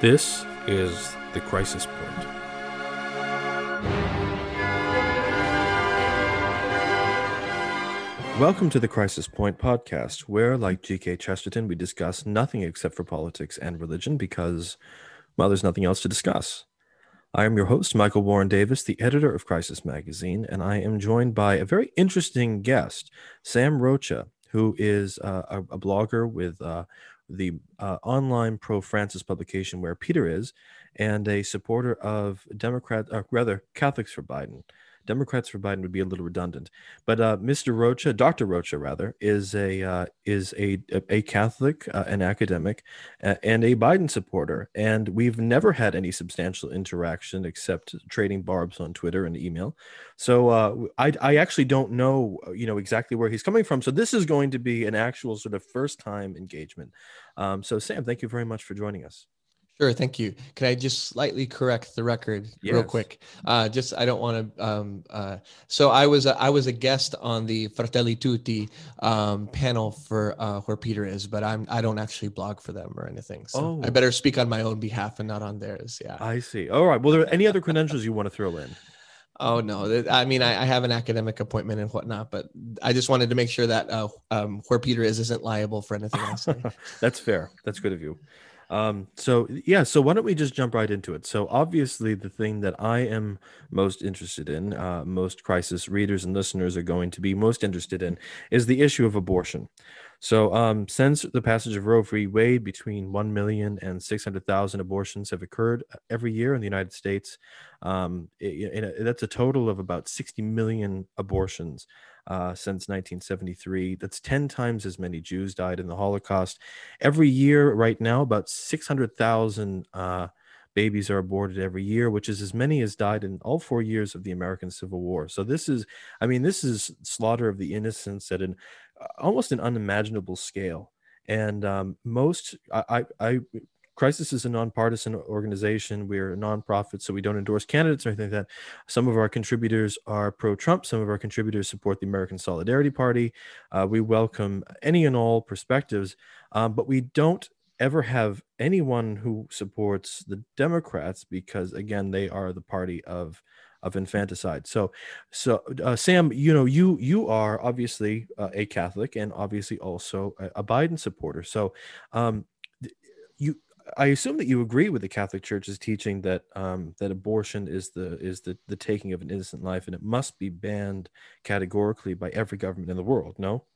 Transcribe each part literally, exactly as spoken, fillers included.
This is The Crisis Point. Welcome to The Crisis Point podcast, where, like G K Chesterton, we discuss nothing except for politics and religion because, well, there's nothing else to discuss. I am your host, Michael Warren Davis, the editor of Crisis Magazine, and I am joined by a very interesting guest, Sam Rocha, who is uh, a, a blogger with uh, the uh, online pro-Francis publication Where Peter Is, and a supporter of Democrat, uh, rather Catholics for Biden. Democrats for Biden would be a little redundant, but uh, Mister Rocha, Doctor Rocha rather, is a uh, is a a Catholic, uh, an academic, uh, and a Biden supporter. And we've never had any substantial interaction except trading barbs on Twitter and email. So uh, I I actually don't know you know exactly where he's coming from. So this is going to be an actual sort of first time engagement. Um, so Sam, thank you very much for joining us. Sure, thank you. Can I just slightly correct the record yes. real quick? Uh, just I don't want to. Um, uh, so I was a, I was a guest on the Fratelli Tutti um, panel for uh, Where Peter Is, but I'm I don't actually blog for them or anything. So oh. I better speak on my own behalf and not on theirs. Yeah. I see. All right. Well, are there any other credentials you want to throw in? Oh no! I mean, I, I have an academic appointment and whatnot, but I just wanted to make sure that uh, um, Where Peter Is isn't liable for anything I say. That's fair. That's good of you. Um, so yeah, so why don't we just jump right into it? So obviously the thing that I am most interested in, uh, most crisis readers and listeners are going to be most interested in, is the issue of abortion. So um, since the passage of Roe v. Wade, between one million and six hundred thousand abortions have occurred every year in the United States. Um, it, it, that's a total of about sixty million abortions uh, since nineteen seventy-three. That's ten times as many Jews died in the Holocaust. Every year right now, about six hundred thousand uh, babies are aborted every year, which is as many as died in all four years of the American Civil War. So this is, I mean, this is slaughter of the innocents at an almost an unimaginable scale. And um, most, I, I, I, Crisis is a nonpartisan organization. We're a nonprofit, so we don't endorse candidates or anything like that. Some of our contributors are pro-Trump. Some of our contributors support the American Solidarity Party. Uh, we welcome any and all perspectives, um, but we don't ever have anyone who supports the Democrats because, again, they are the party of of infanticide. So, so uh, Sam, you know, you you are obviously uh, a Catholic and obviously also a, a Biden supporter. So, um, you, I assume that you agree with the Catholic Church's teaching that um, that abortion is the is the the taking of an innocent life, and it must be banned categorically by every government in the world. No.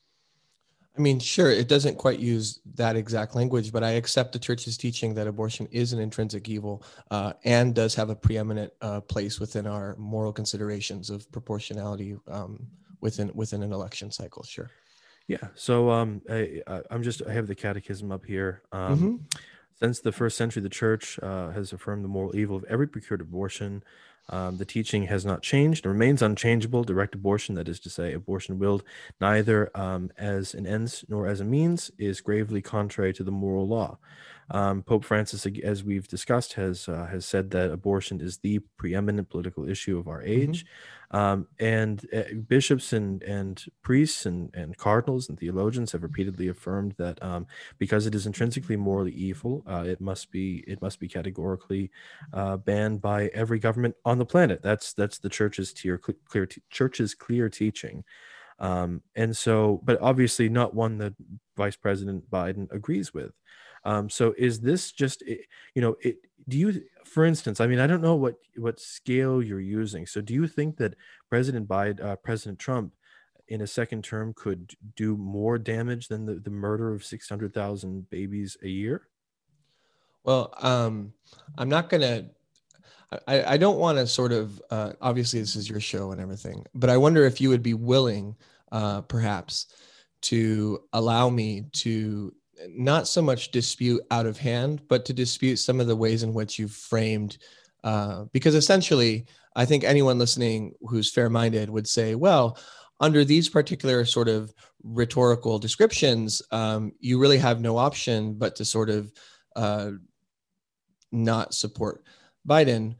I mean, sure, it doesn't quite use that exact language, but I accept the church's teaching that abortion is an intrinsic evil uh, and does have a preeminent uh, place within our moral considerations of proportionality um, within within an election cycle. Sure. Yeah. So um, I, I'm just I have the catechism up here. Um, mm-hmm. Since the first century, the church uh, has affirmed the moral evil of every procured abortion. Um, the teaching has not changed and remains unchangeable. Direct abortion, that is to say, abortion willed neither um, as an ends nor as a means, is gravely contrary to the moral law. Um, Pope Francis, as we've discussed, has uh, has said that abortion is the preeminent political issue of our age. Mm-hmm. Um, and uh, bishops and, and priests and, and cardinals and theologians have repeatedly affirmed that um, because it is intrinsically morally evil, uh, it must be it must be categorically uh, banned by every government on the planet. That's that's the church's clear clear church's clear teaching. Um, and so, but obviously not one that Vice President Biden agrees with. Um, so is this just, you know, it, do you, for instance, I mean, I don't know what, what scale you're using. So do you think that President Biden, uh, President Trump in a second term could do more damage than the, the murder of six hundred thousand babies a year? Well, um, I'm not going to, I, I don't want to sort of, uh, obviously this is your show and everything, but I wonder if you would be willing, uh, perhaps to allow me to not so much dispute out of hand, but to dispute some of the ways in which you've framed, uh, because essentially, I think anyone listening who's fair-minded would say, well, under these particular sort of rhetorical descriptions, um, you really have no option but to sort of uh, not support Biden.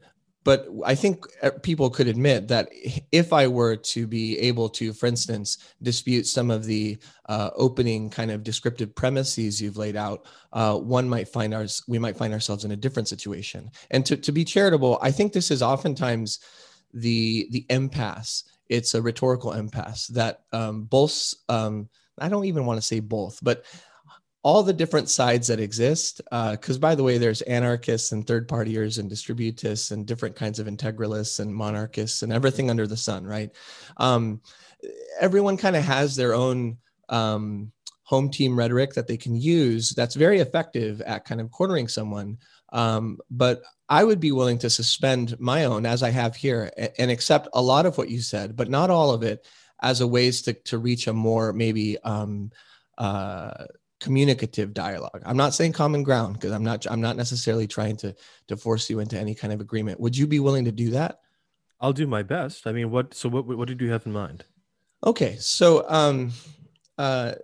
but I think people could admit that if I were to be able to, for instance, dispute some of the uh, opening kind of descriptive premises you've laid out, uh, one might find ours, we might find ourselves in a different situation. And to, to be charitable, I think this is oftentimes the the impasse. It's a rhetorical impasse that um, both, um, I don't even want to say both, but all the different sides that exist, because uh, by the way, there's anarchists and third partiers and distributists and different kinds of integralists and monarchists and everything under the sun, right? Um, everyone kind of has their own um, home team rhetoric that they can use that's very effective at kind of cornering someone. Um, but I would be willing to suspend my own, as I have here, and accept a lot of what you said, but not all of it, as a ways to, to reach a more maybe um, uh, communicative dialogue. I'm not saying common ground, because I'm not I'm not necessarily trying to to force you into any kind of agreement. Would you be willing to do that? I'll do my best. I mean, what so what what did you have in mind? Okay, so um, uh,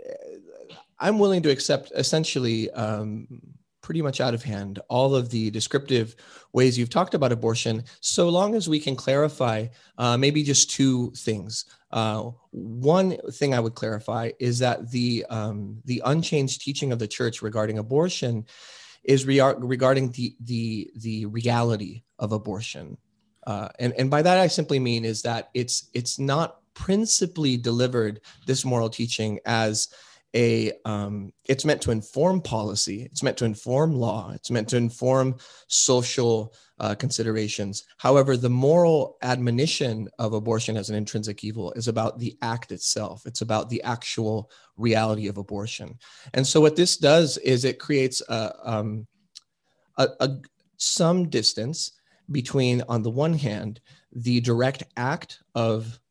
I'm willing to accept essentially um, pretty much out of hand all of the descriptive ways you've talked about abortion, so long as we can clarify uh, maybe just two things. Uh, one thing I would clarify is that the um, the unchanged teaching of the church regarding abortion is re- regarding the the the reality of abortion, uh, and and by that I simply mean is that it's it's not principally delivered, this moral teaching, as a um, it's meant to inform policy, it's meant to inform law, it's meant to inform social uh, considerations. However, the moral admonition of abortion as an intrinsic evil is about the act itself. It's about the actual reality of abortion. And so what this does is it creates a, um, a, a some distance between, on the one hand, the direct act of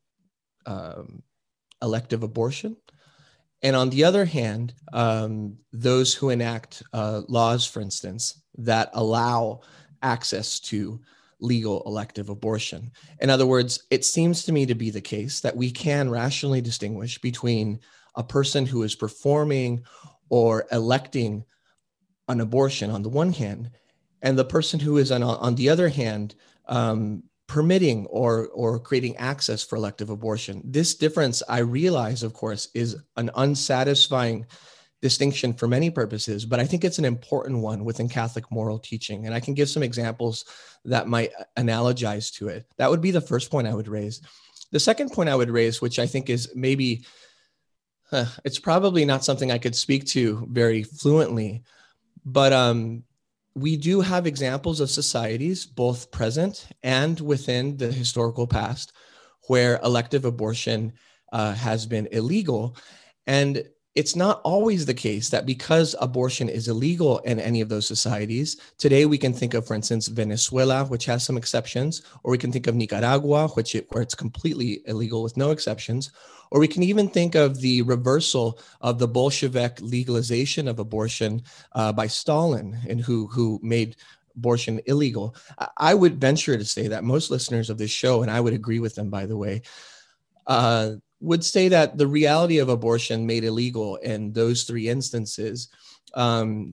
um, elective abortion, and on the other hand, um, those who enact uh, laws, for instance, that allow access to legal elective abortion. In other words, it seems to me to be the case that we can rationally distinguish between a person who is performing or electing an abortion on the one hand, and the person who is on, on the other hand, um, permitting or or creating access for elective abortion. This difference, I realize, of course, is an unsatisfying distinction for many purposes, but I think it's an important one within Catholic moral teaching. And I can give some examples that might analogize to it. That would be the first point I would raise. The second point I would raise, which I think is maybe, uh, it's probably not something I could speak to very fluently, but um, we do have examples of societies, both present and within the historical past, where elective abortion uh, has been illegal. And it's not always the case that because abortion is illegal in any of those societies, today we can think of, for instance, Venezuela, which has some exceptions, or we can think of Nicaragua, which it, where it's completely illegal with no exceptions, or we can even think of the reversal of the Bolshevik legalization of abortion uh, by Stalin, and who, who made abortion illegal. I would venture to say that most listeners of this show, and I would agree with them, by the way, uh, would say that the reality of abortion made illegal in those three instances um,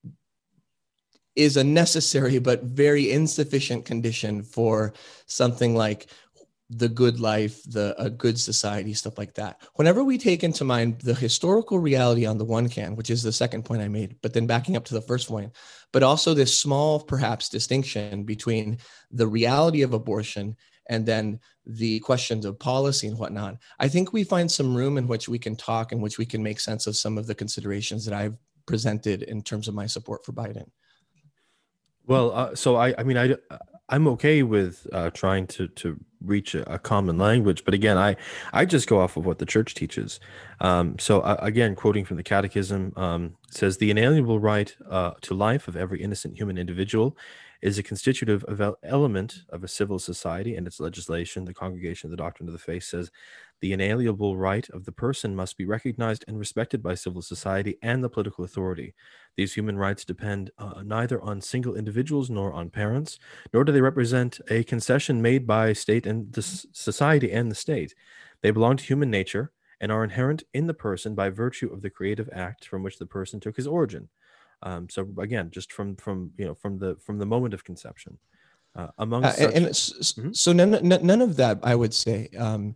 is a necessary but very insufficient condition for something like the good life, the a good society, stuff like that. Whenever we take into mind the historical reality on the one hand, which is the second point I made, but then backing up to the first point, but also this small, perhaps, distinction between the reality of abortion and then the questions of policy and whatnot, I think we find some room in which we can talk, in which we can make sense of some of the considerations that I've presented in terms of my support for Biden. Well, uh, so I, I mean, I, I'm okay with uh, trying to to reach a, a common language, but again, I, I just go off of what the church teaches. Um, so uh, again, quoting from the Catechism, um, it says the inalienable right uh, to life of every innocent human individual is a constitutive of element of a civil society and its legislation. The Congregation of the Doctrine of the Faith says the inalienable right of the person must be recognized and respected by civil society and the political authority. These human rights depend uh, neither on single individuals nor on parents, nor do they represent a concession made by state and the society and the state. They belong to human nature and are inherent in the person by virtue of the creative act from which the person took his origin. Um, so again, just from from you know from the from the moment of conception. Uh, among Uh, and, such, and s- Mhm. so none, none none of that, I would say, um,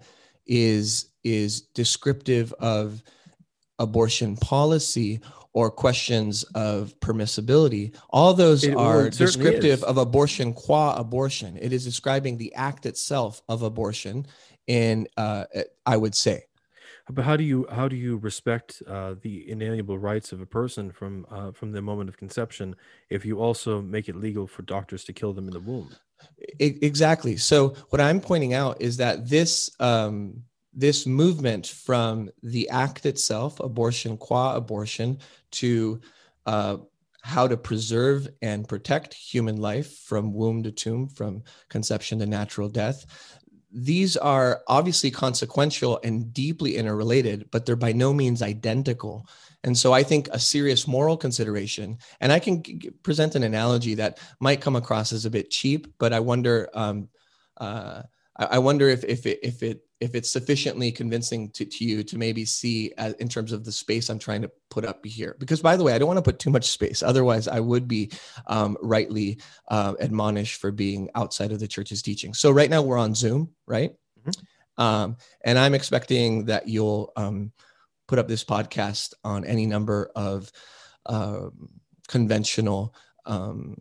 is is descriptive of abortion policy or questions of permissibility. All those it, well, are it certainly descriptive is. of abortion qua abortion. It is describing the act itself of abortion. And uh, I would say, But how do you how do you respect uh, the inalienable rights of a person from uh, from the moment of conception if you also make it legal for doctors to kill them in the womb? E- exactly. So what I'm pointing out is that this um, this movement from the act itself, abortion qua abortion, to uh, how to preserve and protect human life from womb to tomb, from conception to natural death. These are obviously consequential and deeply interrelated, but they're by no means identical. And so I think a serious moral consideration, and I can g- present an analogy that might come across as a bit cheap, but I wonder, um, uh, I, I wonder if if it if it if it's sufficiently convincing to, to you to maybe see as, in terms of the space I'm trying to put up here. Because by the way, I don't want to put too much space. Otherwise, I would be um, rightly uh, admonished for being outside of the church's teaching. So right now we're on Zoom, right? Mhm. Um, and I'm expecting that you'll um, put up this podcast on any number of um, conventional um,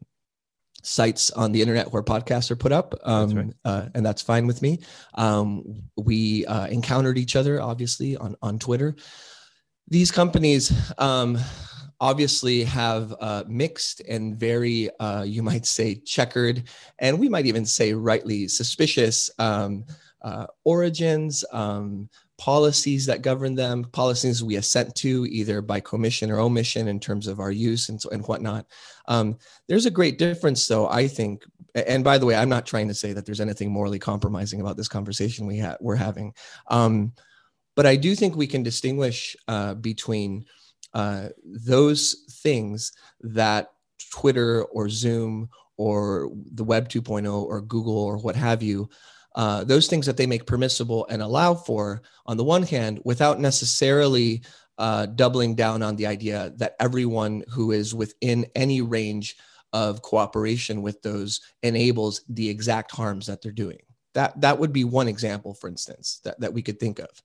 sites on the internet where podcasts are put up, That's right. um, uh, and that's fine with me. Um, we uh, encountered each other, obviously, on on Twitter. These companies um, obviously have uh, mixed and very, uh, you might say, checkered, and we might even say rightly suspicious um, uh, origins, um, policies that govern them, policies we assent to either by commission or omission in terms of our use and, so, and whatnot. Um, there's a great difference, though, I think. And by the way, I'm not trying to say that there's anything morally compromising about this conversation we ha- we're having. Um, but I do think we can distinguish uh, between uh, those things that Twitter or Zoom or the Web 2.0 or Google or what have you, uh, those things that they make permissible and allow for, on the one hand, without necessarily uh, doubling down on the idea that everyone who is within any range of cooperation with those enables the exact harms that they're doing. That, that would be one example, for instance, that, that we could think of.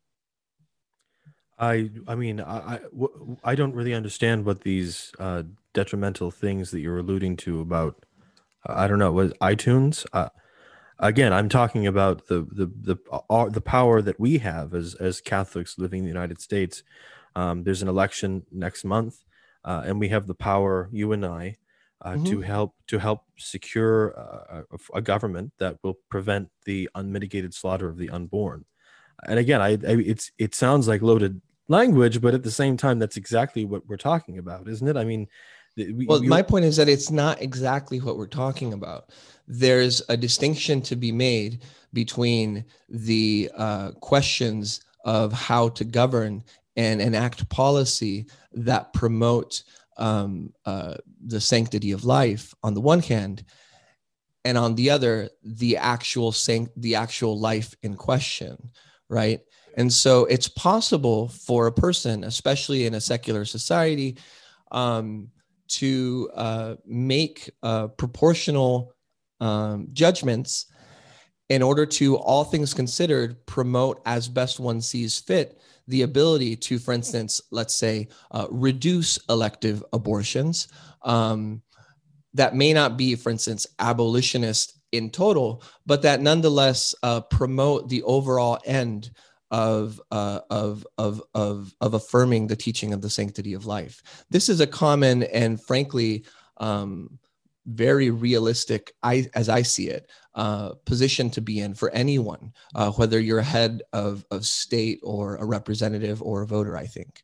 I I mean I I w- I don't really understand what these uh, detrimental things that you're alluding to about. uh, I don't know. Was iTunes? Uh, again, I'm talking about the the the uh, the power that we have as as Catholics living in the United States. Um, there's an election next month, uh, and we have the power, you and I, uh, to Mm-hmm. help to help secure uh, a, a government that will prevent the unmitigated slaughter of the unborn. And again, I, I it's it sounds like loaded language, but at the same time, that's exactly what we're talking about, isn't it? I mean, th- we, Well, we my point is that it's not exactly what we're talking about. There's a distinction to be made between the uh, questions of how to govern and enact policy that promote um, uh, the sanctity of life on the one hand, and on the other, the actual sanct- the actual life in question, right? And so it's possible for a person, especially in a secular society, um, to uh, make uh, proportional um, judgments in order to, all things considered, promote as best one sees fit the ability to, for instance, let's say, uh, reduce elective abortions. Um, that may not be, for instance, abolitionist in total, but that nonetheless uh, promote the overall end of, uh, of, of, of, of affirming the teaching of the sanctity of life. This is a common and frankly, um, very realistic, I, as I see it, uh, position to be in for anyone, uh, whether you're a head of, of state or a representative or a voter, I think.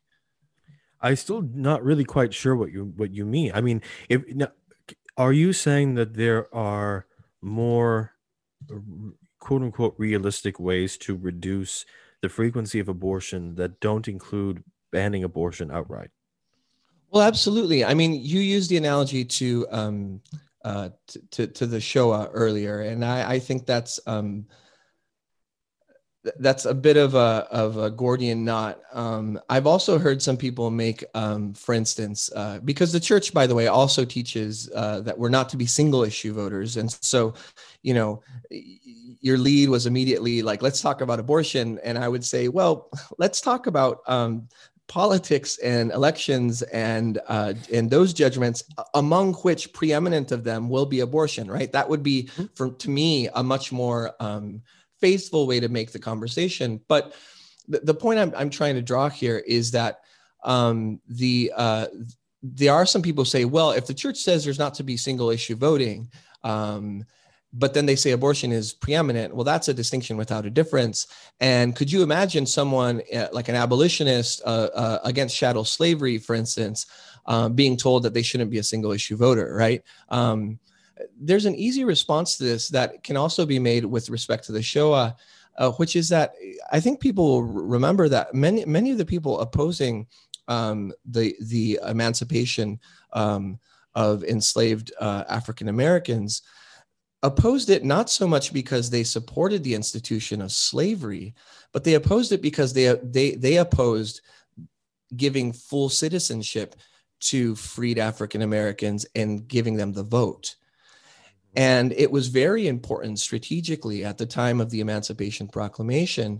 I still not really quite sure what you what you mean. I mean, if now, are you saying that there are more uh, quote unquote realistic ways to reduce the frequency of abortion that don't include banning abortion outright? Well, absolutely. I mean, you used the analogy to um, uh, to, to to the Shoah earlier, and I, I think that's um, that's a bit of a of a Gordian knot. Um, I've also heard some people make, um, for instance, uh, because the church, by the way, also teaches uh, that we're not to be single issue voters, and so, you know, your lead was immediately like, "Let's talk about abortion," and I would say, "Well, let's talk about." Um, politics and elections and uh, and those judgments, among which preeminent of them will be abortion, right? That would be, for to me, a much more um, faithful way to make the conversation. But the, the point I'm, I'm trying to draw here is that um, the uh, there are some people who say, well, if the church says there's not to be single issue voting, um, but then they say abortion is preeminent, well, that's a distinction without a difference. And could you imagine someone uh, like an abolitionist uh, uh, against chattel slavery, for instance, uh, being told that they shouldn't be a single issue voter, right? Um, there's an easy response to this that can also be made with respect to the Shoah, uh, which is that I think people will remember that many many of the people opposing um, the the emancipation um, of enslaved uh, African Americans opposed it not so much because they supported the institution of slavery, but they opposed it because they they they opposed giving full citizenship to freed African Americans and giving them the vote. And it was very important strategically at the time of the Emancipation Proclamation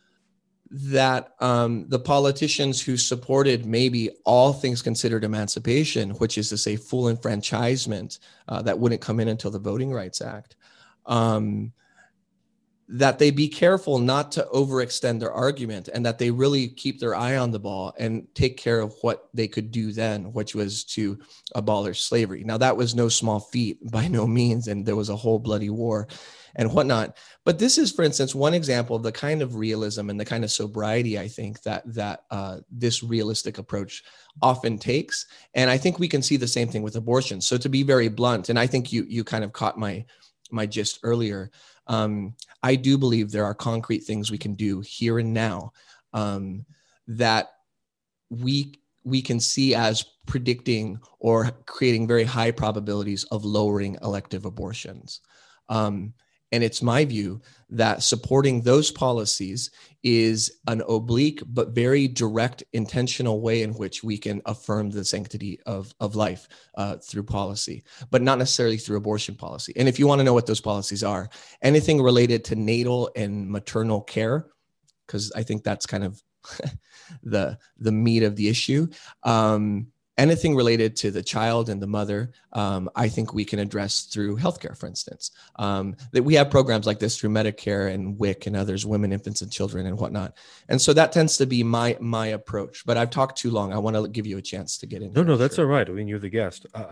that um, the politicians who supported maybe all things considered emancipation, which is to say full enfranchisement uh, that wouldn't come in until the Voting Rights Act, um, that they be careful not to overextend their argument and that they really keep their eye on the ball and take care of what they could do then, which was to abolish slavery. Now, that was no small feat by no means, and there was a whole bloody war and whatnot. But this is, for instance, one example of the kind of realism and the kind of sobriety, I think, that that uh, this realistic approach often takes. And I think we can see the same thing with abortion. So to be very blunt, and I think you you kind of caught my my gist earlier, um, I do believe there are concrete things we can do here and now um, that we we can see as predicting or creating very high probabilities of lowering elective abortions. Um, and it's my view that supporting those policies is an oblique but very direct, intentional way in which we can affirm the sanctity of, of life uh, through policy, but not necessarily through abortion policy. And if you want to know what those policies are, anything related to natal and maternal care, because I think that's kind of the, the meat of the issue. Um, anything related to the child and the mother, um, I think we can address through healthcare, for instance. Um, that we have programs like this through Medicare and W I C and others, women, infants, and children, and whatnot. And so that tends to be my my approach. But I've talked too long. I want to give you a chance to get in. No, here. no, that's Sure. all right. I mean, you're the guest. Uh,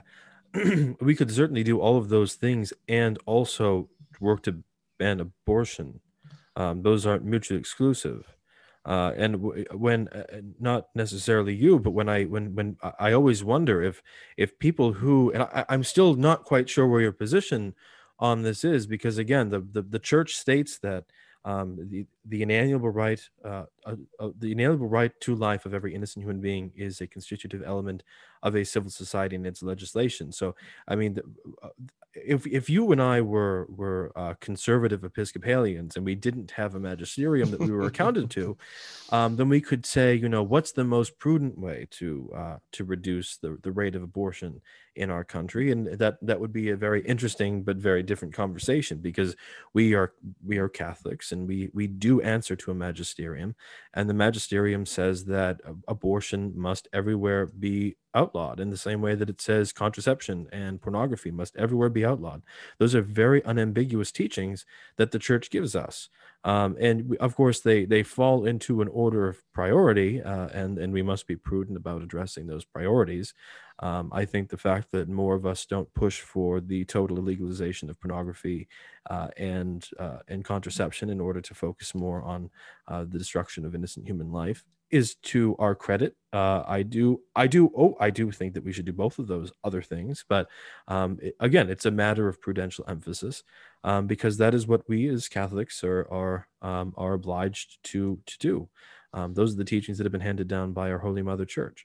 we could certainly do all of those things and also work to ban abortion. Um, those aren't mutually exclusive. Uh, and w- when uh, not necessarily you, but when I when when I I always wonder if if people who and I, I'm still not quite sure where your position on this is, because again, the the, the church states that um, the the inalienable right uh, uh, uh, the inalienable right to life of every innocent human being is a constitutive element of a civil society and its legislation. So I mean, the, uh, if if you and I were were uh, conservative Episcopalians and we didn't have a magisterium that we were accounted to, um, then we could say, you know, what's the most prudent way to uh, to reduce the, the rate of abortion in our country, and that that would be a very interesting but very different conversation, because we are we are Catholics and we we do answer to a magisterium, and the magisterium says that abortion must everywhere be outlawed in the same way that it says contraception and pornography must everywhere be outlawed. Those are very unambiguous teachings that the church gives us. Um, and we, of course, they they fall into an order of priority, uh, and and we must be prudent about addressing those priorities. Um, I think the fact that more of us don't push for the total legalization of pornography uh, and uh, and contraception in order to focus more on uh, the destruction of innocent human life is to our credit. Uh, I do, I do, oh, I do think that we should do both of those other things. But um, it- again, it's a matter of prudential emphasis, um, because that is what we as Catholics are are um, are obliged to to do. Um, those are the teachings that have been handed down by our Holy Mother Church.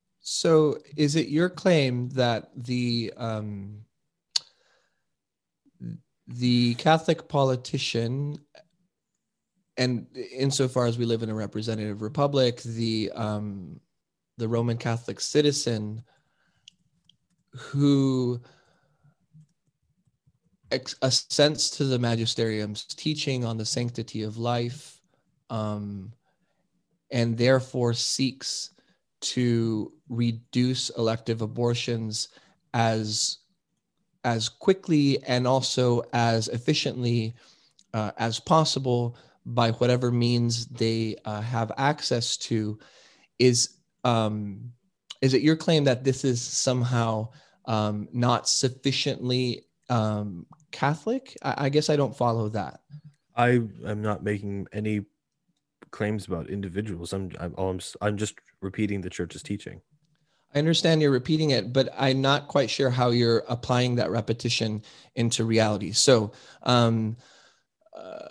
So is it your claim that the um, the Catholic politician and insofar as we live in a representative republic, the um, the Roman Catholic citizen who ex- assents to the magisterium's teaching on the sanctity of life, um, and therefore seeks to reduce elective abortions as as quickly and also as efficiently uh, as possible by whatever means they uh, have access to, is um, is it your claim that this is somehow um, not sufficiently um, Catholic? I, I guess I don't follow that. I am not making any claims about individuals. I'm I'm all I'm, s- I'm just repeating the church's teaching. I understand you're repeating it, but I'm not quite sure how you're applying that repetition into reality. So, um, uh,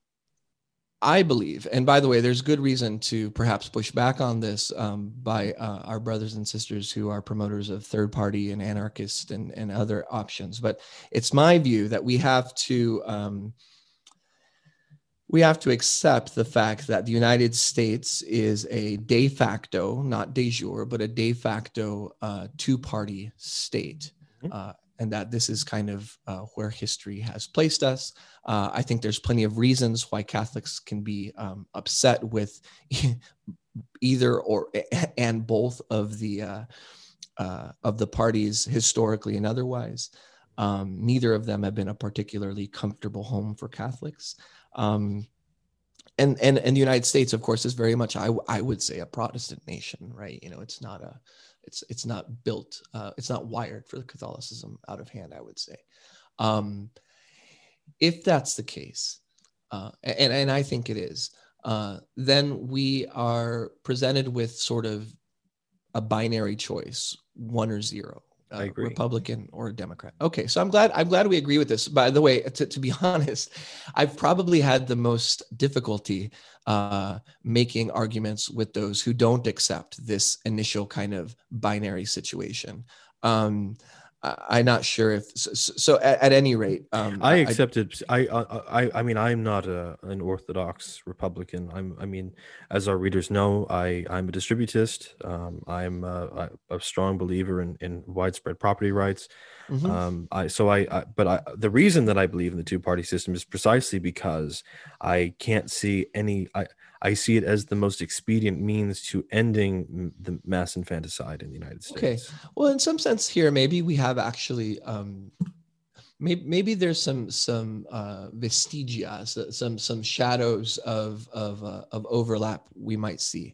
I believe, and by the way, there's good reason to perhaps push back on this um, by uh, our brothers and sisters who are promoters of third party and anarchist and, and other options. But it's my view that we have to um, we have to accept the fact that the United States is a de facto, not de jure, but a de facto uh, two-party state. Mhm. Uh, and that this is kind of uh, where history has placed us. Uh, I think there's plenty of reasons why Catholics can be um, upset with either or and both of the uh, uh, of the parties historically and otherwise. Um, neither of them have been a particularly comfortable home for Catholics. Um, and, and, and the United States, of course, is very much, I, I would say, a Protestant nation, right? You know, it's not a, it's, it's not built, uh, it's not wired for Catholicism out of hand, I would say. Um, if that's the case, uh, and, and I think it is, uh, then we are presented with sort of a binary choice, one or zero. I Uh, agree. Republican or Democrat. Okay, so I'm glad I'm glad we agree with this. By the way, to, to be honest, I've probably had the most difficulty uh, making arguments with those who don't accept this initial kind of binary situation. Um, I, I'm not sure if so. so at, at any rate, um, I I, accepted. I, I, I, I mean, I'm not a an Orthodox Republican. I'm. I mean, as our readers know, I, I'm a distributist. Um, I'm a, a strong believer in, in widespread property rights. mhm. Um, I so I, I. But I, the reason that I believe in the two party system is precisely because I can't see any. I, I see it as the most expedient means to ending the mass infanticide in the United Okay. States. Well, in some sense here, maybe we have actually, um, maybe, maybe there's some, some uh, vestigia, so- some, some shadows of, of, uh, of overlap we might see.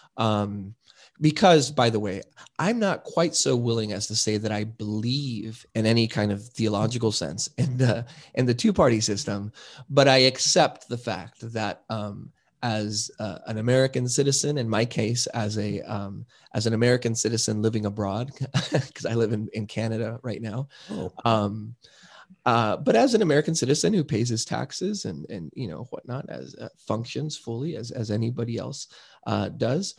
Um, because, by the way, I'm not quite so willing as to say that I believe in any kind of theological sense in the, in the two-party system, but I accept the fact that, um, as uh, an American citizen, in my case, as a um, as an American citizen living abroad, because I live in, in Canada right now. Oh, Um, uh, but as an American citizen who pays his taxes and and you know whatnot, as uh, functions fully as as anybody else uh, does,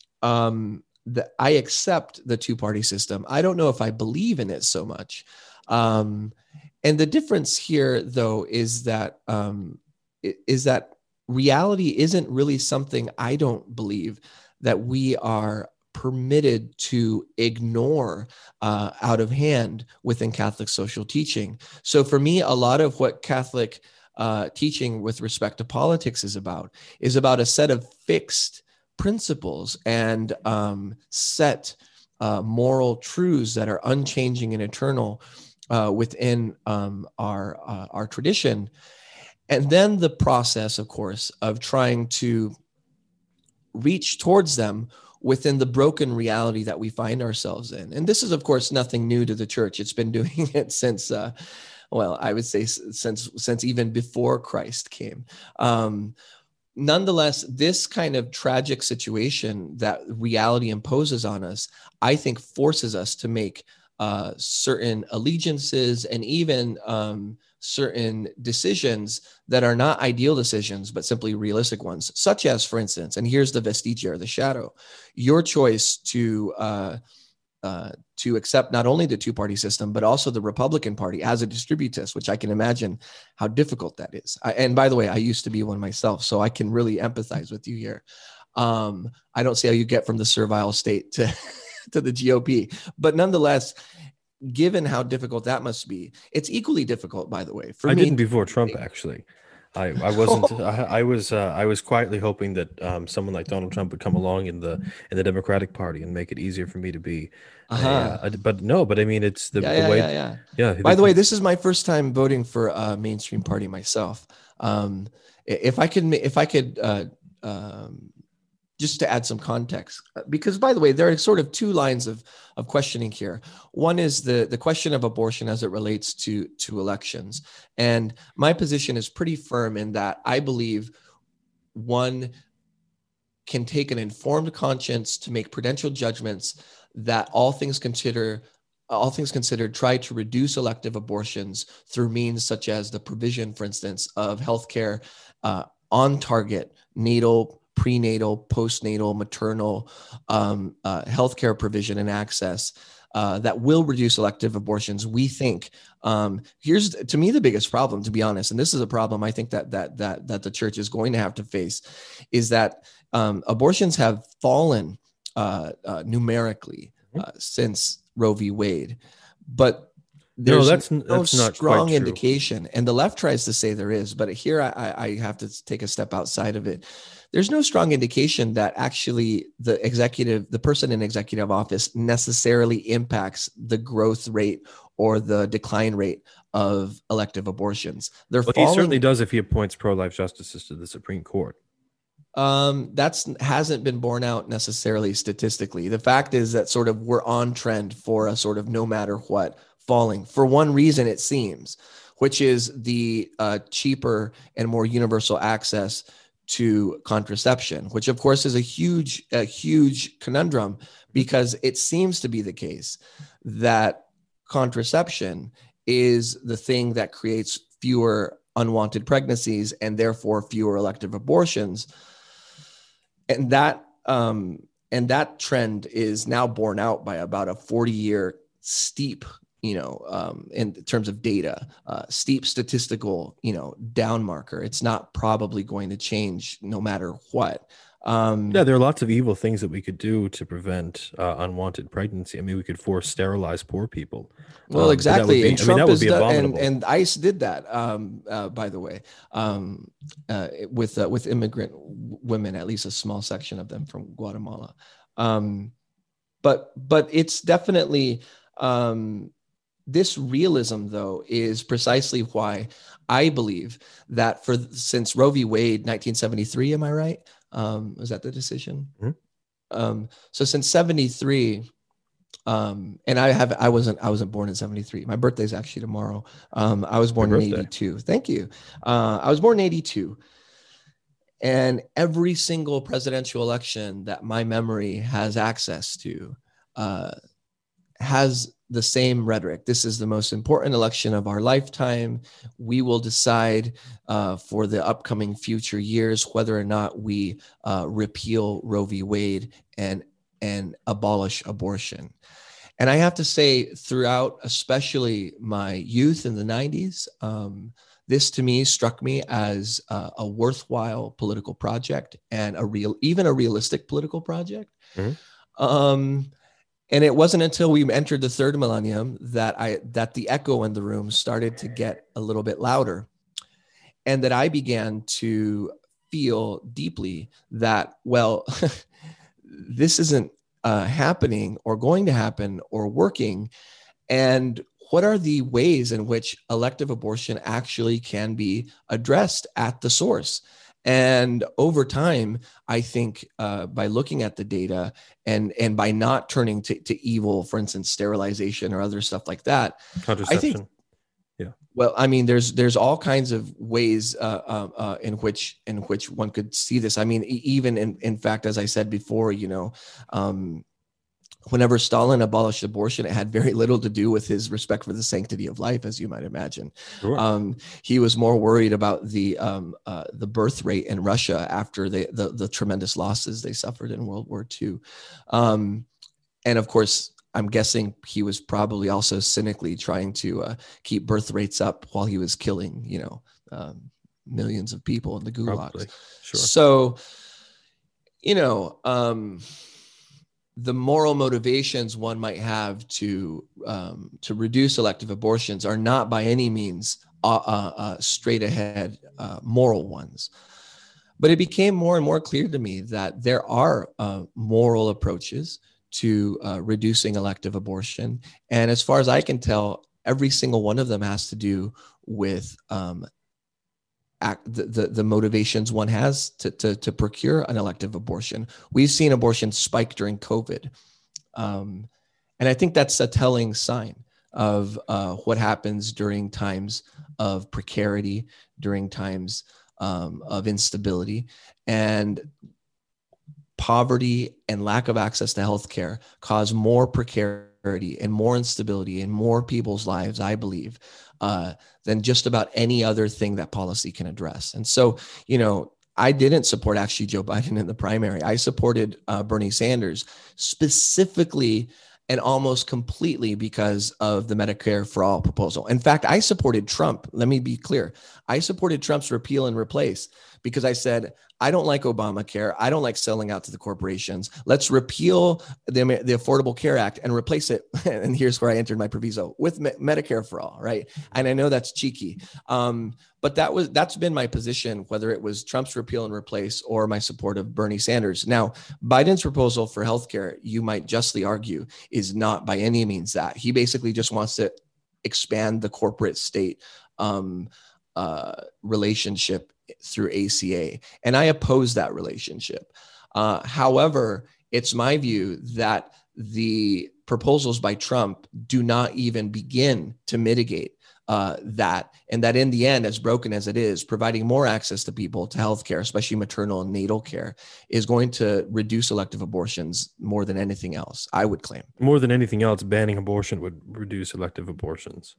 um, the, I accept the two party system. I don't know if I believe in it so much. Um, and the difference here, though, is that um, is that reality isn't really something, I don't believe, that we are permitted to ignore uh, out of hand within Catholic social teaching. So for me, a lot of what Catholic uh, teaching with respect to politics is about is about a set of fixed principles and um, set uh, moral truths that are unchanging and eternal uh, within um, our uh, our tradition. And then the process, of course, of trying to reach towards them within the broken reality that we find ourselves in. And this is, of course, nothing new to the church. It's been doing it since, uh, well, I would say since since even before Christ came. Um, nonetheless, this kind of tragic situation that reality imposes on us, I think, forces us to make uh, certain allegiances and even um, certain decisions that are not ideal decisions, but simply realistic ones, such as, for instance, and here's the vestigia or the shadow, your choice to uh, uh, to accept not only the two-party system, but also the Republican Party as a distributus, which I can imagine how difficult that is. I, and by the way, I used to be one myself, so I can really empathize with you here. Um, I don't see how you get from the servile state to, to the G O P, but nonetheless, given how difficult that must be, it's equally difficult, by the way, for I me. didn't before Trump, actually. I, I wasn't. I, I was. Uh, I was quietly hoping that um, someone like Donald Trump would come along in the in the Democratic Party and make it easier for me to be. A, Uh-huh. uh, a- but no. But I mean, it's the Yeah, the yeah, way. yeah, yeah. Yeah. By the- the way, this is my first time voting for a mainstream party myself. Um, i- if I could, ma- if I could, uh, um, just to add some context, uh, because by the way, there are sort of two lines of of questioning here. One is the the question of abortion as it relates to to elections, and my position is pretty firm in that I believe one can take an informed conscience to make prudential judgments that all things consider all things considered try to reduce elective abortions through means such as the provision, for instance, of healthcare uh, on target natal, prenatal, postnatal, maternal um, uh, healthcare provision and access uh, that will reduce elective abortions. We think um, here's to me the biggest problem, to be honest, and this is a problem I think that that that that the church is going to have to face, is that um, abortions have fallen uh, uh, numerically uh, since Roe v. Wade, but no, there's that's no that's not strong quite true. indication, and the left tries to say there is, but here I, I have to take a step outside of it. There's no strong indication that actually the executive, the person in executive office necessarily impacts the growth rate or the decline rate of elective abortions. They're Well, falling. he certainly does if he appoints pro-life justices to the Supreme Court. Um, that's hasn't been borne out necessarily statistically. The fact is that sort of we're on trend for a sort of no matter what falling for one reason, it seems, which is the uh, cheaper and more universal access to contraception, which of course is a huge, a huge conundrum, because it seems to be the case that contraception is the thing that creates fewer unwanted pregnancies and therefore fewer elective abortions. And that um, and that trend is now borne out by about a forty year steep, you know, um, in terms of data, uh, steep statistical, you know, down marker. It's not probably going to change no matter what. Um, Yeah, there are lots of evil things that we could do to prevent uh, unwanted pregnancy. I mean, we could force sterilize poor people. Well, Um, but that would exactly, be. and I mean, Trump that would is be the, and abominable. and ICE did that. Um, uh, by the way, um, uh, with uh, with immigrant w- women, at least a small section of them from Guatemala. Um, but but it's definitely um, this realism, though, is precisely why I believe that for since Roe v. Wade, nineteen seventy-three, am I right? Um, was that the decision? Mhm. Um, so since seventy-three. Um, and I have, I wasn't, I wasn't born in seventy-three. My birthday's actually tomorrow. Um, I was born in birthday. eighty-two. Thank you. Uh, I was born in eighty-two. And every single presidential election that my memory has access to uh, has the same rhetoric. This is the most important election of our lifetime. We will decide uh, for the upcoming future years whether or not we uh, repeal Roe v. Wade and and abolish abortion. And I have to say, throughout, especially my youth in the nineties, um, this to me struck me as a, a worthwhile political project and a real, even a realistic political project. Mhm. Um, and it wasn't until we entered the third millennium that I that the echo in the room started to get a little bit louder, and that I began to feel deeply that, well, this isn't uh, happening or going to happen or working. And what are the ways in which elective abortion actually can be addressed at the source? And over time, I think uh, by looking at the data and, and by not turning to, to evil, for instance, sterilization or other stuff like that, I think, Contraception. Yeah. well, I mean, there's there's all kinds of ways uh, uh, uh, in which in which one could see this. I mean, e- even in in fact, as I said before, you know, um, whenever Stalin abolished abortion, it had very little to do with his respect for the sanctity of life, as you might imagine. Sure. Um, he was more worried about the um, uh, the birth rate in Russia after they, the the tremendous losses they suffered in World War Two, um, and of course. I'm guessing he was probably also cynically trying to uh, keep birth rates up while he was killing, you know, um, millions of people in the gulags. Probably. Sure. So, you know, um, the moral motivations one might have to um, to reduce elective abortions are not by any means uh, uh, uh, straight ahead uh, moral ones. But it became more and more clear to me that there are uh, moral approaches to uh, reducing elective abortion. And as far as I can tell, every single one of them has to do with um, act, the, the, the motivations one has to, to, to procure an elective abortion. We've seen abortion spike during COVID. Um, and I think that's a telling sign of uh, what happens during times of precarity, during times um, of instability. And poverty and lack of access to healthcare cause more precarity and more instability in more people's lives, I believe, uh, than just about any other thing that policy can address. And so, you know, I didn't support actually Joe Biden in the primary. I supported uh, Bernie Sanders specifically and almost completely because of the Medicare for All proposal. In fact, I supported Trump. Let me be clear. I supported Trump's repeal and replace because I said, I don't like Obamacare. I don't like selling out to the corporations. Let's repeal the, the Affordable Care Act and replace it. And here's where I entered my proviso with Me- Medicare for All, right? And I know that's cheeky, um, but that was that's been my position, whether it was Trump's repeal and replace or my support of Bernie Sanders. Now, Biden's proposal for healthcare, you might justly argue, is not by any means that. He basically just wants to expand the corporate state um, uh, relationship through A C A. And I oppose that relationship. Uh, however, it's my view that the proposals by Trump do not even begin to mitigate uh, that. And that in the end, as broken as it is, providing more access to people to healthcare, especially maternal and natal care, is going to reduce elective abortions more than anything else, I would claim. More than anything else, banning abortion would reduce elective abortions.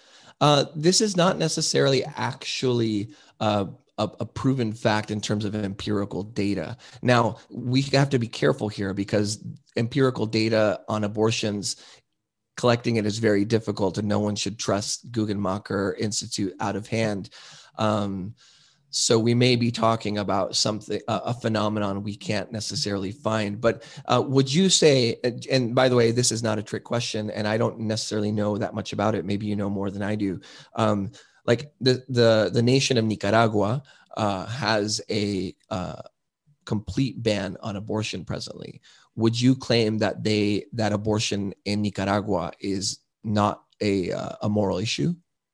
Uh, this is not necessarily actually uh, a, a proven fact in terms of empirical data. Now, we have to be careful here because empirical data on abortions, collecting it is very difficult, and no one should trust Guggenmacher Institute out of hand. Um, So we may be talking about something, uh, a phenomenon we can't necessarily find. But uh, would you say, and by the way, this is not a trick question, and I don't necessarily know that much about it. Maybe you know more than I do. Um, like the the the nation of Nicaragua uh, has a uh, complete ban on abortion presently. Would you claim that they that abortion in Nicaragua is not a uh, a moral issue?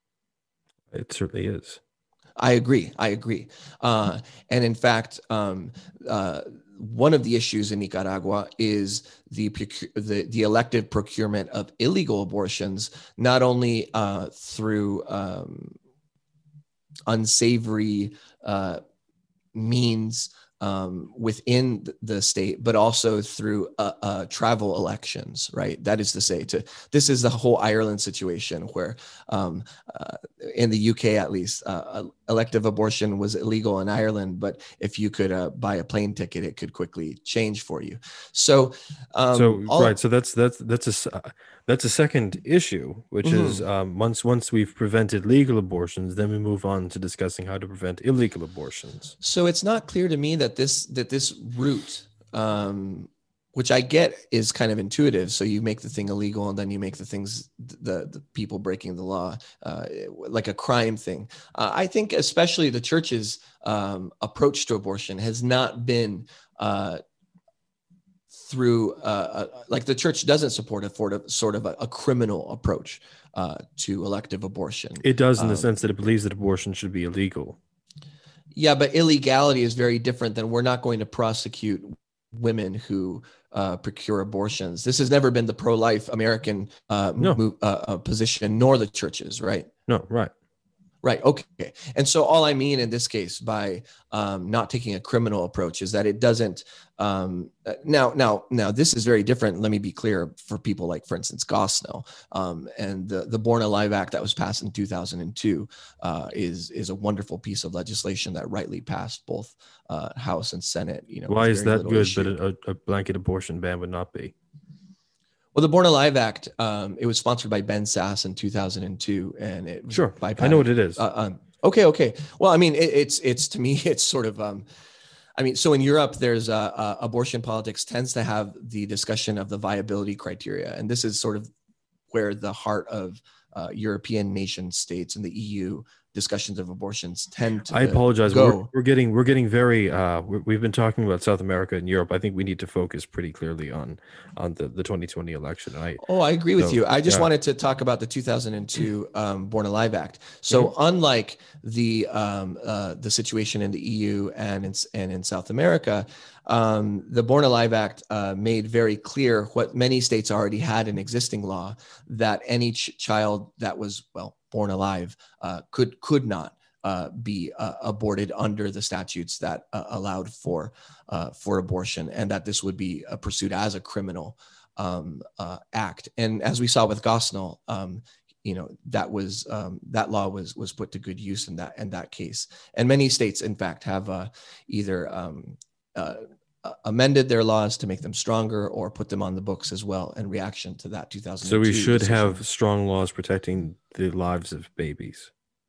It certainly is. I agree. I agree. Uh, and in fact, um, uh, one of the issues in Nicaragua is the, the, the elective procurement of illegal abortions, not only uh, through um, unsavory uh, means um, within the state, but also through uh, uh, travel elections, right? That is to say, to this is the whole Ireland situation where um, uh, in the U K, at least, uh, elective abortion was illegal in Ireland, but if you could uh, buy a plane ticket, it could quickly change for you. So, um, so all, right, so that's that's that's a that's a second issue, which mm-hmm. is um, once once we've prevented legal abortions, then we move on to discussing how to prevent illegal abortions. So it's not clear to me that this that this route, um, which I get is kind of intuitive. So you make the thing illegal, and then you make the things the the people breaking the law uh, like a crime thing. Uh, I think especially the church's um, approach to abortion has not been uh, through uh, uh, like the church doesn't support a sort of sort of a, a criminal approach uh, to elective abortion. It does in um, the sense that it believes that abortion should be illegal. Yeah, but illegality is very different than we're not going to prosecute women who uh, procure abortions. This has never been the pro-life American uh, no. move, uh, position, nor the churches, right? No, right. Right. Okay. And so all I mean in this case by um, not taking a criminal approach is that it doesn't um, now, now, now this is very different. Let me be clear for people like, for instance, Gosnell um, and the, the Born Alive Act that was passed in two thousand two uh, is, is a wonderful piece of legislation that rightly passed both uh, House and Senate. You know, why is that good, issue. but a, a blanket abortion ban would not be? Well, the Born Alive Act, um, it was sponsored by Ben Sass in two thousand two, and it was Sure, by I know what it is. Uh, um, okay, okay. Well, I mean, it, it's it's to me, it's sort of. Um, I mean, so in Europe, there's uh, uh, abortion politics tends to have the discussion of the viability criteria, and this is sort of where the heart of uh, European nation states and the E U discussions of abortions tend to I apologize. go. We're, we're getting we're getting very. Uh, we're, we've been talking about South America and Europe. I think we need to focus pretty clearly on on the, the twenty twenty election. I oh, I agree with so, you. I just yeah. wanted to talk about the two thousand two um, Born Alive Act. So, mm-hmm. unlike the um, uh, the situation in the E U and in, and in South America, um, the Born Alive Act uh, made very clear what many states already had in existing law, that any ch- child that was well born alive uh, could could not Uh, be uh, aborted under the statutes that uh, allowed for uh, for abortion, and that this would be uh, pursued as a criminal um, uh, act. And as we saw with Gosnell, um, you know, that was um, that law was was put to good use in that in that case. And many states, in fact, have uh, either um, uh, amended their laws to make them stronger or put them on the books as well in reaction to that two thousand two. So we should decision. have strong laws protecting the lives of babies.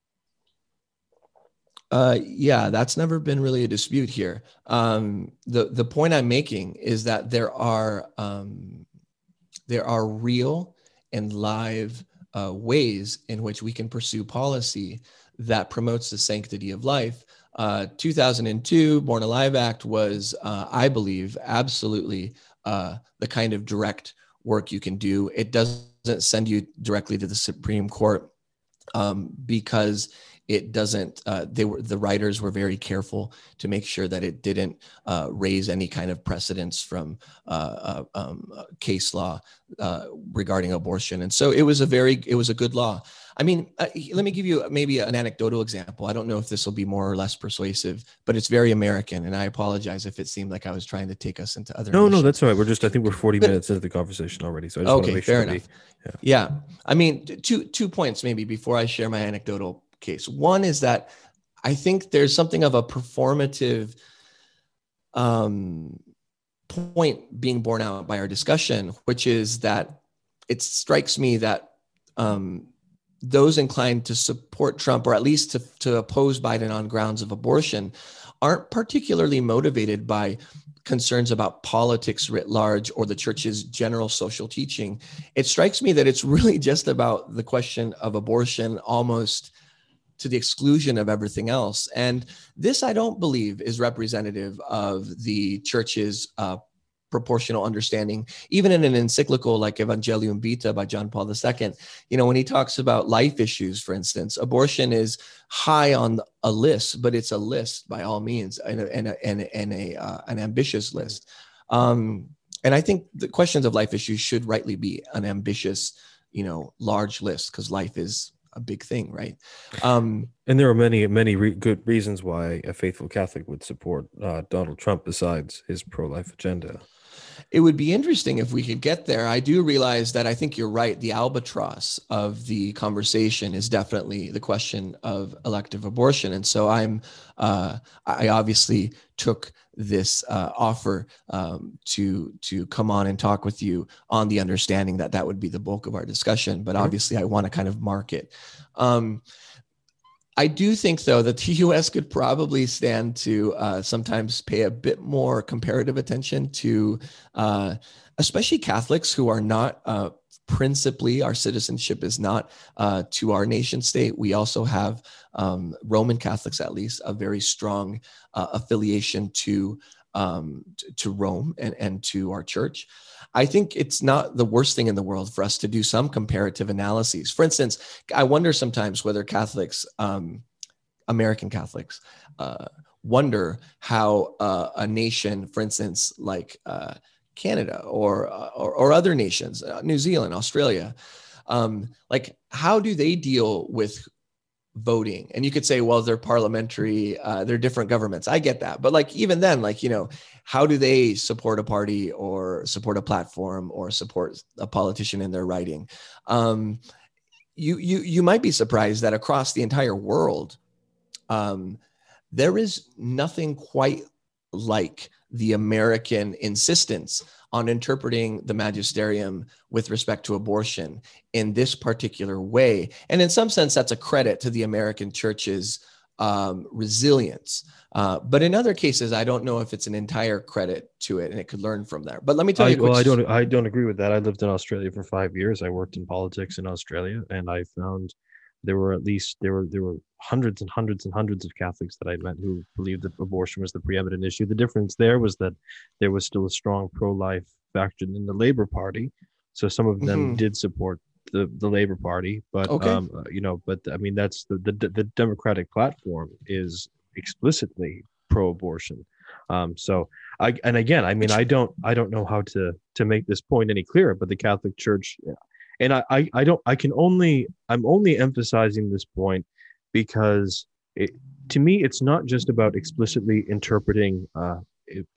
Uh, yeah, that's never been really a dispute here. Um, the the point I'm making is that there are um, there are real and live uh, ways in which we can pursue policy that promotes the sanctity of life. Uh, two thousand two Born Alive Act was, uh, I believe, absolutely uh, the kind of direct work you can do. It doesn't send you directly to the Supreme Court um, because it doesn't, uh, they were, the writers were very careful to make sure that it didn't uh, raise any kind of precedents from uh, uh, um, case law uh, regarding abortion. And so it was a very, it was a good law. I mean, uh, let me give you maybe an anecdotal example. I don't know if this will be more or less persuasive, but it's very American. And I apologize if it seemed like I was trying to take us into other. No, nations. no, that's all right. We're just, I think we're forty but, minutes into the conversation already. So I just okay, want to make fair sure enough. We, yeah. yeah. I mean, two, two points maybe before I share my anecdotal case. One is that I think there's something of a performative um, point being borne out by our discussion, which is that it strikes me that um, those inclined to support Trump, or at least to, to oppose Biden on grounds of abortion, aren't particularly motivated by concerns about politics writ large or the church's general social teaching. It strikes me that it's really just about the question of abortion, almost to the exclusion of everything else. And this, I don't believe, is representative of the church's uh, proportional understanding. Even in an encyclical like Evangelium Vitae by John Paul the Second, you know, when he talks about life issues, for instance, abortion is high on a list, but it's a list by all means, and a, and a, and a, and a uh, an ambitious list. Um, and I think the questions of life issues should rightly be an ambitious, you know, large list, because life is a big thing, right? Um, and there are many, many re- good reasons why a faithful Catholic would support uh, Donald Trump besides his pro-life agenda. It would be interesting if we could get there. I do realize that I think you're right. The albatross of the conversation is definitely the question of elective abortion. And so I'm, uh, I obviously took this uh, offer um, to to come on and talk with you on the understanding that that would be the bulk of our discussion. But obviously, I want to kind of mark it. Um, I do think, though, that the U S could probably stand to uh, sometimes pay a bit more comparative attention to, uh, especially Catholics who are not uh, principally, our citizenship is not uh, to our nation state. We also have um, Roman Catholics, at least, a very strong uh, affiliation to um, to Rome and, and to our church. I think it's not the worst thing in the world for us to do some comparative analyses. For instance, I wonder sometimes whether Catholics, um, American Catholics, uh, wonder how uh, a nation, for instance, like uh, Canada or, uh, or or other nations, uh, New Zealand, Australia, um, like how do they deal with voting? And you could say, well, they're parliamentary, uh, they're different governments. I get that. But like, even then, like, you know, how do they support a party or support a platform or support a politician in their writing? Um, you, you, you might be surprised that across the entire world, um, there is nothing quite like the American insistence on interpreting the magisterium with respect to abortion in this particular way. And in some sense, that's a credit to the American church's um, resilience. Uh, but in other cases, I don't know if it's an entire credit to it, and it could learn from there. But let me tell I, you a quick. well, I don't, I don't agree with that. I lived in Australia for five years. I worked in politics in Australia, and I found there were at least there were there were hundreds and hundreds and hundreds of Catholics that I met who believed that abortion was the preeminent issue. The difference there was that there was still a strong pro-life faction in the Labor Party, so some of them Mhm. did support the the Labor Party, but Okay. um, uh, you know, but I mean that's the the, the Democratic platform is explicitly pro-abortion. Um, so I and again, I mean, Which- I don't I don't know how to to make this point any clearer, but the Catholic Church, and I I, I don't I can only I'm only emphasizing this point because it, to me it's not just about explicitly interpreting uh, it,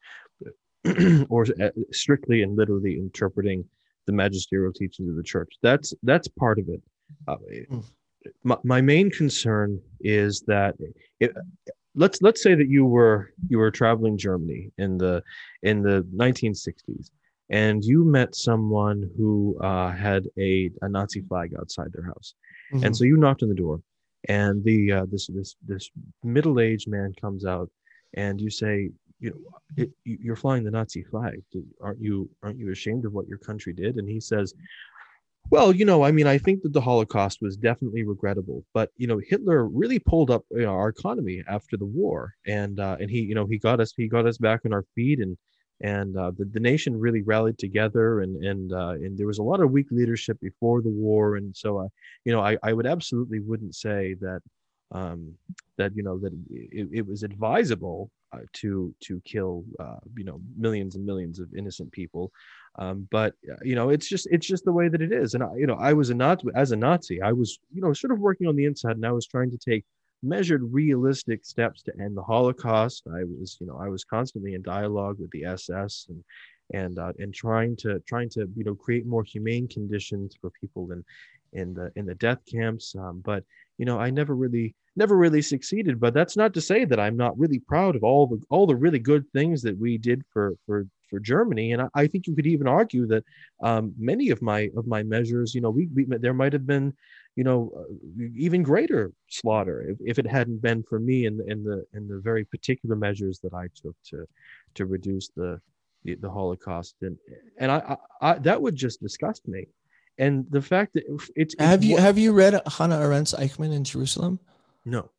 or strictly and literally interpreting the magisterial teachings of the church. That's that's part of it. Uh, Mm. my, my main concern is that it, let's let's say that you were you were traveling Germany in the in the nineteen sixties, and you met someone who uh, had a, a Nazi flag outside their house, Mhm. and so you knocked on the door, and the uh, this this this middle-aged man comes out, and you say, you know, it, you're flying the Nazi flag. Aren't you aren't you ashamed of what your country did? And he says, well, you know, I mean, I think that the Holocaust was definitely regrettable, but you know, Hitler really pulled up, you know, our economy after the war, and uh, and he, you know, he got us he got us back on our feet, and and uh, the the nation really rallied together, and and uh, and there was a lot of weak leadership before the war, and so, uh, you know, I I would absolutely wouldn't say that um, that you know that it, it was advisable uh, to to kill uh, you know millions and millions of innocent people. Um, but uh, you know, it's just it's just the way that it is. And I, you know, I was a Nazi as a Nazi. I was you know sort of working on the inside, and I was trying to take measured, realistic steps to end the Holocaust. I was you know I was constantly in dialogue with the S S and and uh, and trying to trying to you know create more humane conditions for people in in the in the death camps. Um, but you know, I never really never really succeeded. But that's not to say that I'm not really proud of all the all the really good things that we did for for for Germany. And I, I think you could even argue that um, many of my of my measures, you know, we, we there might have been, you know, uh, even greater slaughter if, if it hadn't been for me and in, in the in the very particular measures that I took to to reduce the the, the Holocaust. And and I, I, I that would just disgust me. And the fact that it's, it's have you what, have you read Hannah Arendt's Eichmann in Jerusalem? no.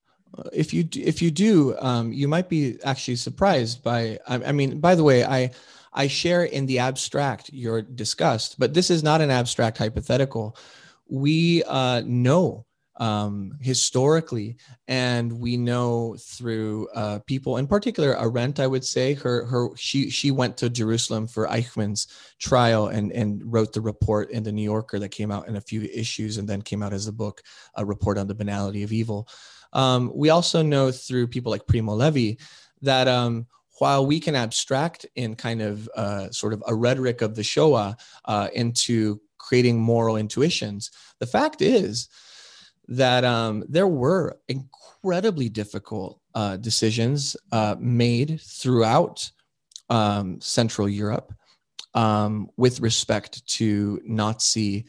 If you if you do, um, you might be actually surprised by. I, I mean, by the way, I I share in the abstract your disgust, but this is not an abstract hypothetical. We uh, know um, historically, and we know through uh, people, in particular, Arendt. I would say her her she she went to Jerusalem for Eichmann's trial and and wrote the report in the New Yorker that came out in a few issues and then came out as a book, a report on the banality of evil. Um, we also know through people like Primo Levi that um, while we can abstract in kind of uh, sort of a rhetoric of the Shoah uh, into creating moral intuitions, the fact is that um, there were incredibly difficult uh, decisions uh, made throughout um, Central Europe um, with respect to Nazi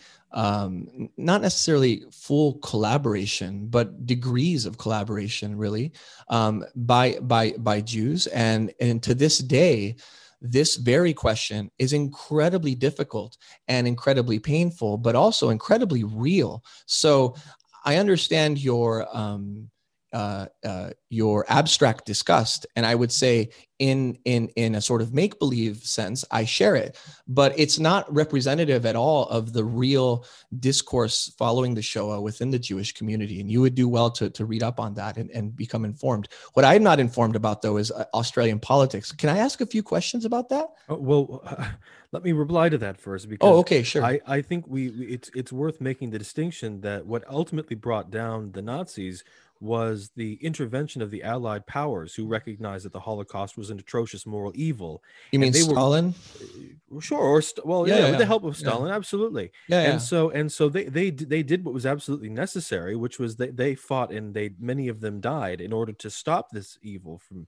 um, not necessarily full collaboration, but degrees of collaboration, really, um, by by by Jews, and and to this day, this very question is incredibly difficult and incredibly painful, but also incredibly real. So, I understand your um, uh, uh, your abstract disgust, and I would say in in in a sort of make-believe sense, I share it, but it's not representative at all of the real discourse following the Shoah within the Jewish community. And you would do well to to read up on that and, and become informed. What I'm not informed about, though, is uh, Australian politics. Can I ask a few questions about that? Oh, well, uh, let me reply to that first because Oh, okay, sure. I, I think we, we it's it's worth making the distinction that what ultimately brought down the Nazis was the intervention of the Allied powers who recognized that the Holocaust was an atrocious moral evil, You mean and they were Stalin? uh, sure or st- well Yeah, yeah, yeah, with the yeah, help of yeah, Stalin, absolutely. yeah, And yeah. so and so they they d- they did what was absolutely necessary, which was they they fought and they many of them died in order to stop this evil from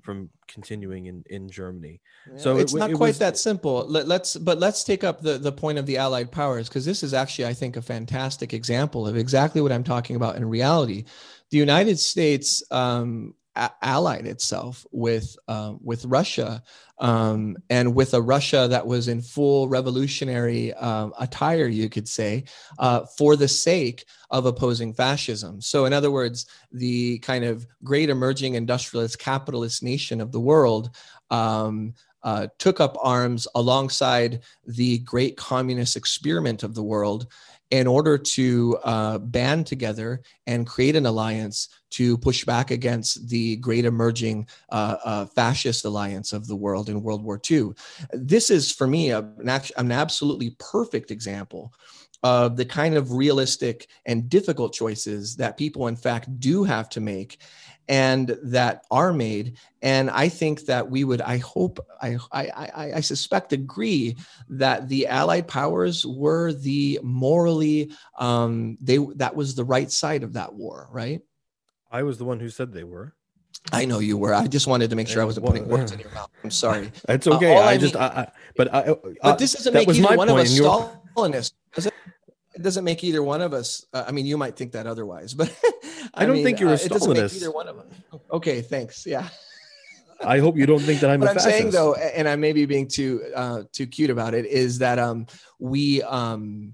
from continuing in, in Germany. Yeah, So it's it, not it quite was, that simple. Let, let's, but let's take up the, the point of the Allied powers, because this is actually, I think, a fantastic example of exactly what I'm talking about in reality. The United States um, a- allied itself with um, with Russia, um, and with a Russia that was in full revolutionary um, attire, you could say, uh, for the sake of opposing fascism. So, in other words, the kind of great emerging industrialist capitalist nation of the world Um, uh, took up arms alongside the great communist experiment of the world in order to uh, band together and create an alliance to push back against the great emerging uh, uh, fascist alliance of the world in World War Two. This is, for me, a, an, act- an absolutely perfect example of the kind of realistic and difficult choices that people, in fact, do have to make and that are made. And I think that we would, I hope, I, I, I, I suspect, agree that the Allied powers were the morally, um, they that was the right side of that war, right? I was the one who said they were. I know you were. I just wanted to make sure I And wasn't putting words what, in your mouth. I'm sorry. it's Uh, okay. all I I just, mean, I, I but I, but uh, this doesn't that make was either my one of point. us And your, Stalinist, does it? It doesn't make either one of us. Uh, I mean, you might think that otherwise, but I, I don't mean, think you're a uh, it doesn't make either Stalinist. one of us. Okay, thanks. Yeah. I hope you don't think that I'm What a I'm saying, fascist. though, and I may be being too uh, too cute about it, is that um, we um,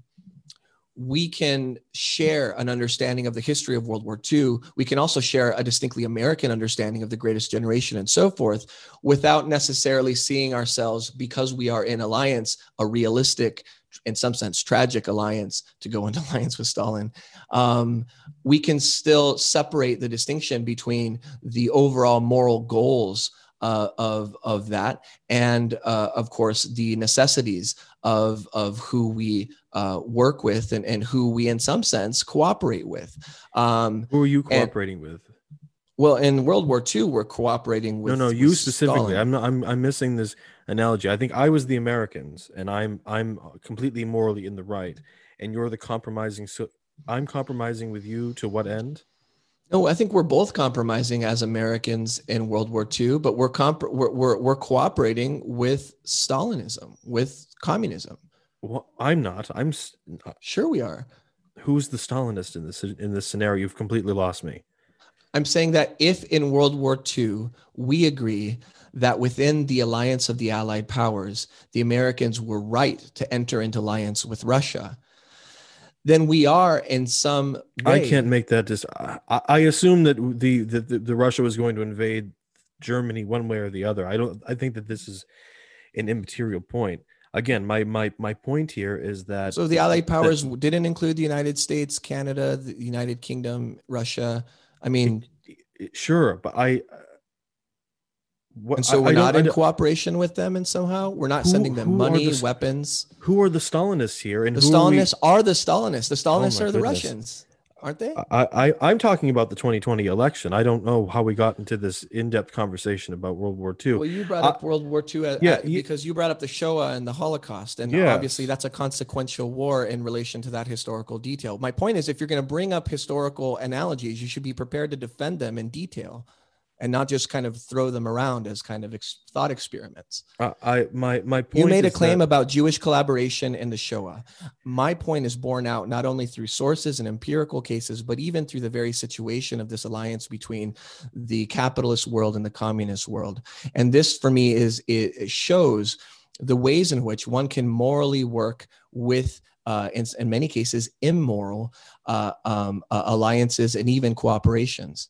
we can share an understanding of the history of World War Two. We can also share a distinctly American understanding of the Greatest Generation and so forth, without necessarily seeing ourselves, because we are in alliance, a realistic, in some sense, tragic alliance to go into alliance with Stalin. Um, we can still separate the distinction between the overall moral goals uh, of, of that and, uh, of course, the necessities of, of who we uh, work with and, and who we, in some sense, cooperate with. Um, Who are you and, cooperating with? well, in World War Two, we're cooperating with, No, no, with you specifically. Stalin. I'm not, I'm I'm missing this analogy. I think I was the Americans, and I'm I'm completely morally in the right, and you're the compromising. So I'm compromising with you to what end? No, I think we're both compromising as Americans in World War Two, but we're comp- we're, we're we're cooperating with Stalinism, with communism. Well, I'm not. I'm. s- uh, Sure, we are. Who's the Stalinist in this in this scenario? You've completely lost me. I'm saying that if in World War Two we agree that within the alliance of the Allied powers, the Americans were right to enter into alliance with Russia, then we are in some I can't way. make that. Dis- I, I assume that the, the the the Russia was going to invade Germany one way or the other. I don't. I think that this is an immaterial point. Again, my my my point here is that So the Allied that powers didn't include the United States, Canada, the United Kingdom, Russia. I mean, it, it, sure, but I what and so I, we're I don't not I in don't cooperation with them, and somehow we're not who sending them who are the money, S- weapons. who are the Stalinists here, and The who are we? Stalinists are the Stalinists. The Oh Stalinists my are the goodness. Russians, aren't they? I, I I'm talking about the twenty twenty election. I don't know how we got into this in-depth conversation about World War Two. Well, you brought Uh, up World War Two at, yeah, at, y- because you brought up the Shoah and the Holocaust, and obviously yes. that's a consequential war in relation to that historical detail. My point is, if you're going to bring up historical analogies, you should be prepared to defend them in detail, and not just kind of throw them around as kind of ex- thought experiments. I, I my my You point made a is that claim about Jewish collaboration in the Shoah. My point is borne out not only through sources and empirical cases, but even through the very situation of this alliance between the capitalist world and the communist world. And this, for me, is it shows the ways in which one can morally work with, uh, in, in many cases, immoral uh, um, uh, alliances and even cooperations.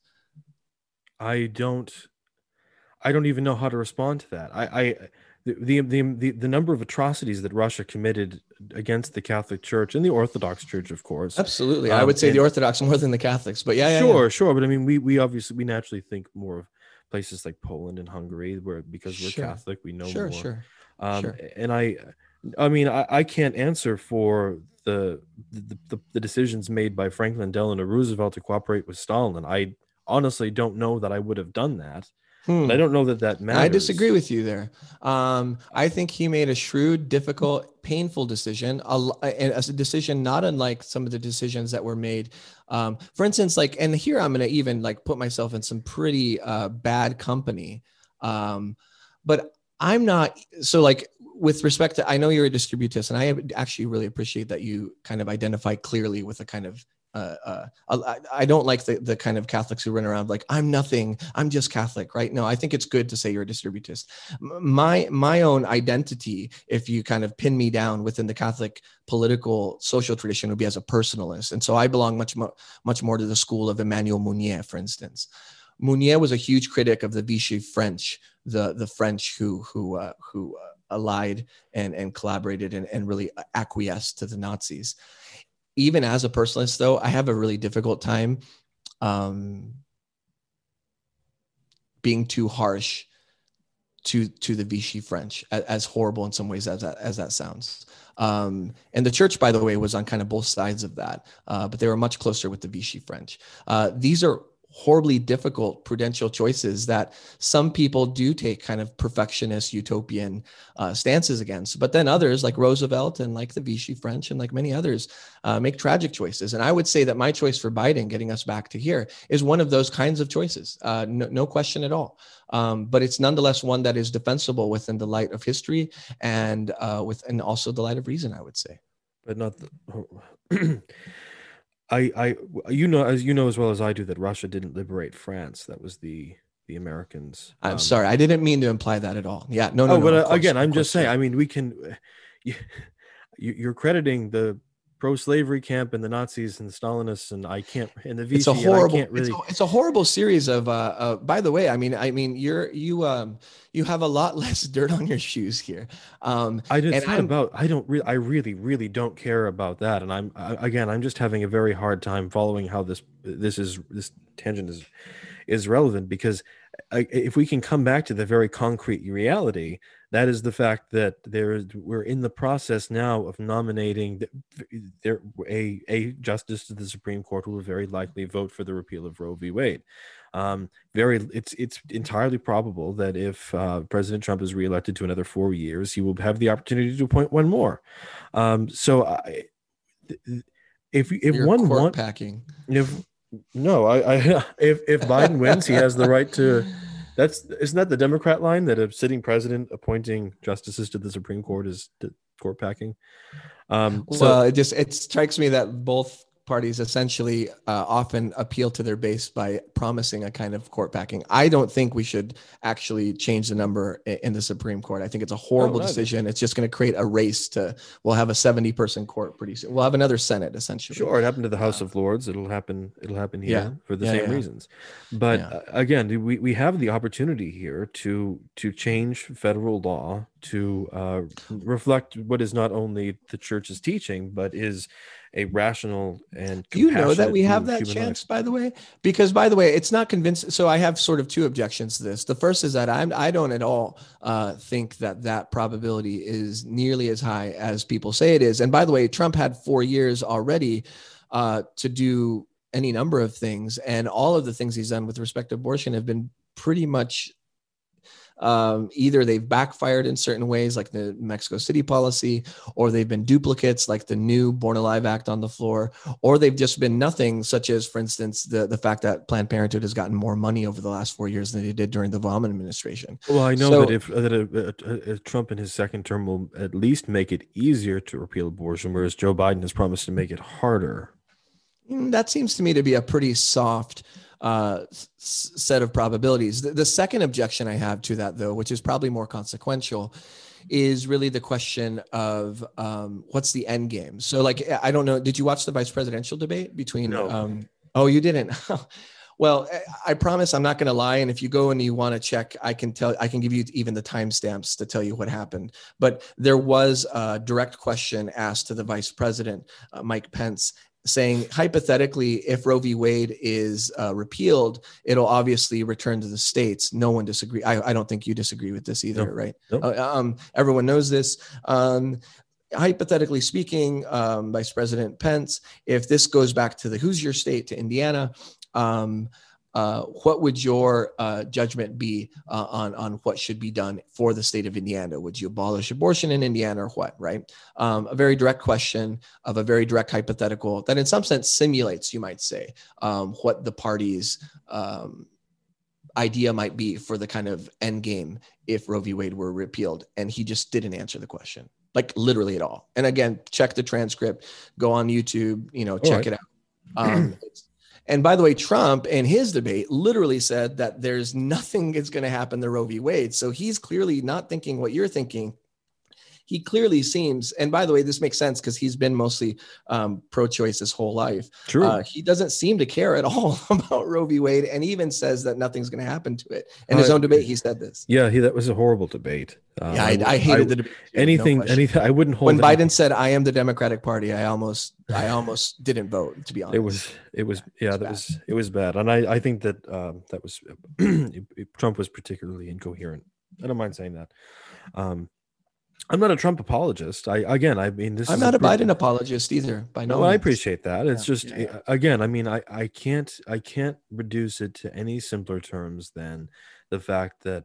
I don't I don't even know how to respond to that. I, I the, the the the number of atrocities that Russia committed against the Catholic Church and the Orthodox Church, of course. Absolutely. I Um, would say the and Orthodox more than the Catholics, but yeah, yeah, yeah. sure, sure, but I mean, we we obviously we naturally think more of places like Poland and Hungary, where because we're Sure, Catholic, we know sure, more. sure, Um, sure. and I, I mean, I, I can't answer for the, the the the decisions made by Franklin Delano Roosevelt to cooperate with Stalin. I honestly don't know that I would have done that, but Hmm. I don't know that that I disagree matters. with you there. Um, I think he made a shrewd, difficult, painful decision, a, l- a- a decision not unlike some of the decisions that were made. Um, for instance, like, and here I'm going to even like put myself in some pretty uh, bad company. Um, but I'm not, so like with respect to, I know you're a distributist, and I actually really appreciate that you kind of identify clearly with a kind of, uh, uh, I, I don't like the, the kind of Catholics who run around like, I'm nothing, I'm just Catholic, right? No, I think it's good to say you're a distributist. My, my own identity, if you kind of pin me down within the Catholic political social tradition, would be as a personalist. And so I belong much more, much more to the school of Emmanuel Mounier, for instance. Mounier was a huge critic of the Vichy French, the, the French who, who, uh, who uh, allied and, and collaborated and, and really acquiesced to the Nazis. Even as a personalist, though, I have a really difficult time um, being too harsh to to the Vichy French, as, as horrible in some ways as that, as that sounds. Um, and the church, by the way, was on kind of both sides of that, uh, but they were much closer with the Vichy French. Uh, these are horribly difficult prudential choices that some people do take kind of perfectionist utopian uh, stances against, but then others like Roosevelt and like the Vichy French and like many others uh, make tragic choices. And I would say that my choice for Biden, getting us back to here, is one of those kinds of choices, uh, no, no question at all. Um, but it's nonetheless one that is defensible within the light of history and uh, with, and also the light of reason, I would say. But not the I, I, you know, as you know as well as I do, that Russia didn't liberate France. That was the the Americans. I'm Um, sorry, I didn't mean to imply that at all. Yeah, no, no, oh, no. but of uh, course, again, of I'm course, just saying. yeah. I mean, we can. You, you're crediting the pro-slavery camp and the Nazis and the Stalinists, and I can't. And the Vichy, It's a horrible. and I can't really. It's a, it's a horrible series of. Uh, uh, by the way, I mean, I mean, you're you um you have a lot less dirt on your shoes here. Um, I, it's and not I'm about. I don't really. I really, really don't care about that. And I'm I, again. I'm just having a very hard time following how this this is this tangent is is relevant, because if we can come back to the very concrete reality, that is the fact that there is, we're in the process now of nominating the, there a a justice to the Supreme Court who will very likely vote for the repeal of Roe v. Wade. Um, very, it's it's entirely probable that if uh, President Trump is reelected to another four years, he will have the opportunity to appoint one more. Um, so, I, if if you're one court want, packing. if no, I, I if if Biden wins, he has the right to. That's isn't that the Democrat line that a sitting president appointing justices to the Supreme Court is court packing? Um, so Well, it just it strikes me that both parties essentially uh, often appeal to their base by promising a kind of court packing. I don't think we should actually change the number in the Supreme Court. I think it's a horrible no, decision. It's just going to create a race to, we'll have a seventy person court pretty soon. We'll have another Senate essentially. Sure, it happened to the House uh, of Lords. It'll happen. It'll happen here yeah, for the yeah, same yeah. reasons. But yeah. uh, again, we, we have the opportunity here to to change federal law to uh, reflect what is not only the church's teaching, but is a rational and do you know that we view have of that human chance, life. by the way? Because, by the way, it's not convincing. So I have sort of two objections to this. The first is that I'm, I don't at all uh, think that that probability is nearly as high as people say it is. And by the way, Trump had four years already uh, to do any number of things. And all of the things he's done with respect to abortion have been pretty much Um, either they've backfired in certain ways, like the Mexico City policy, or they've been duplicates, like the new Born Alive Act on the floor, or they've just been nothing, such as, for instance, the, the fact that Planned Parenthood has gotten more money over the last four years than they did during the Obama administration. Well, I know so, that if that a, a, a Trump in his second term will at least make it easier to repeal abortion, whereas Joe Biden has promised to make it harder. That seems to me to be a pretty soft uh, s- set of probabilities. The, the second objection I have to that, though, which is probably more consequential, is really the question of um, what's the end game. So, like, I don't know. Did you watch the vice presidential debate between? No. Um, oh, you didn't. Well, I promise I'm not going to lie. And if you go and you want to check, I can tell, I can give you even the timestamps to tell you what happened. But there was a direct question asked to the vice president, uh, Mike Pence, saying, hypothetically, if Roe v. Wade is uh, repealed, it'll obviously return to the states. No one disagree. I, I don't think you disagree with this either, no. right? No. Uh, um, everyone knows this. Um, hypothetically speaking, um, Vice President Pence, if this goes back to the who's your state, to Indiana, um, uh, what would your uh, judgment be uh, on, on what should be done for the state of Indiana? Would you abolish abortion in Indiana or what, right? Um, a very direct question of a very direct hypothetical that in some sense simulates, you might say, um, what the parties um, idea might be for the kind of end game if Roe v. Wade were repealed. And he just didn't answer the question, like literally at all. And again, check the transcript, go on YouTube, you know, check right. it out. Um, it's, and by the way, Trump in his debate literally said that there's nothing that's going to happen to Roe v. Wade. So he's clearly not thinking what you're thinking. He clearly seems, and by the way, this makes sense because he's been mostly um, pro-choice his whole life. True. Uh, he doesn't seem to care at all about Roe v. Wade, and even says that nothing's going to happen to it. In his uh, own debate, he said this. Yeah, he, that was a horrible debate. Um, yeah, I, I hated I, the debate. Anything, no anything. I wouldn't hold. When Biden anything. said, "I am the Democratic Party," I almost, I almost didn't vote. To be honest, it was, it was, yeah, yeah that bad. was, it was bad, and I, I think that um, that was Trump was particularly incoherent. I don't mind saying that. Um, I'm not a Trump apologist. I again, I mean, this. I'm is not a, a Biden apologist either. By no, well, means. I appreciate that. It's yeah, just yeah. again, I mean, I, I can't, I can't reduce it to any simpler terms than the fact that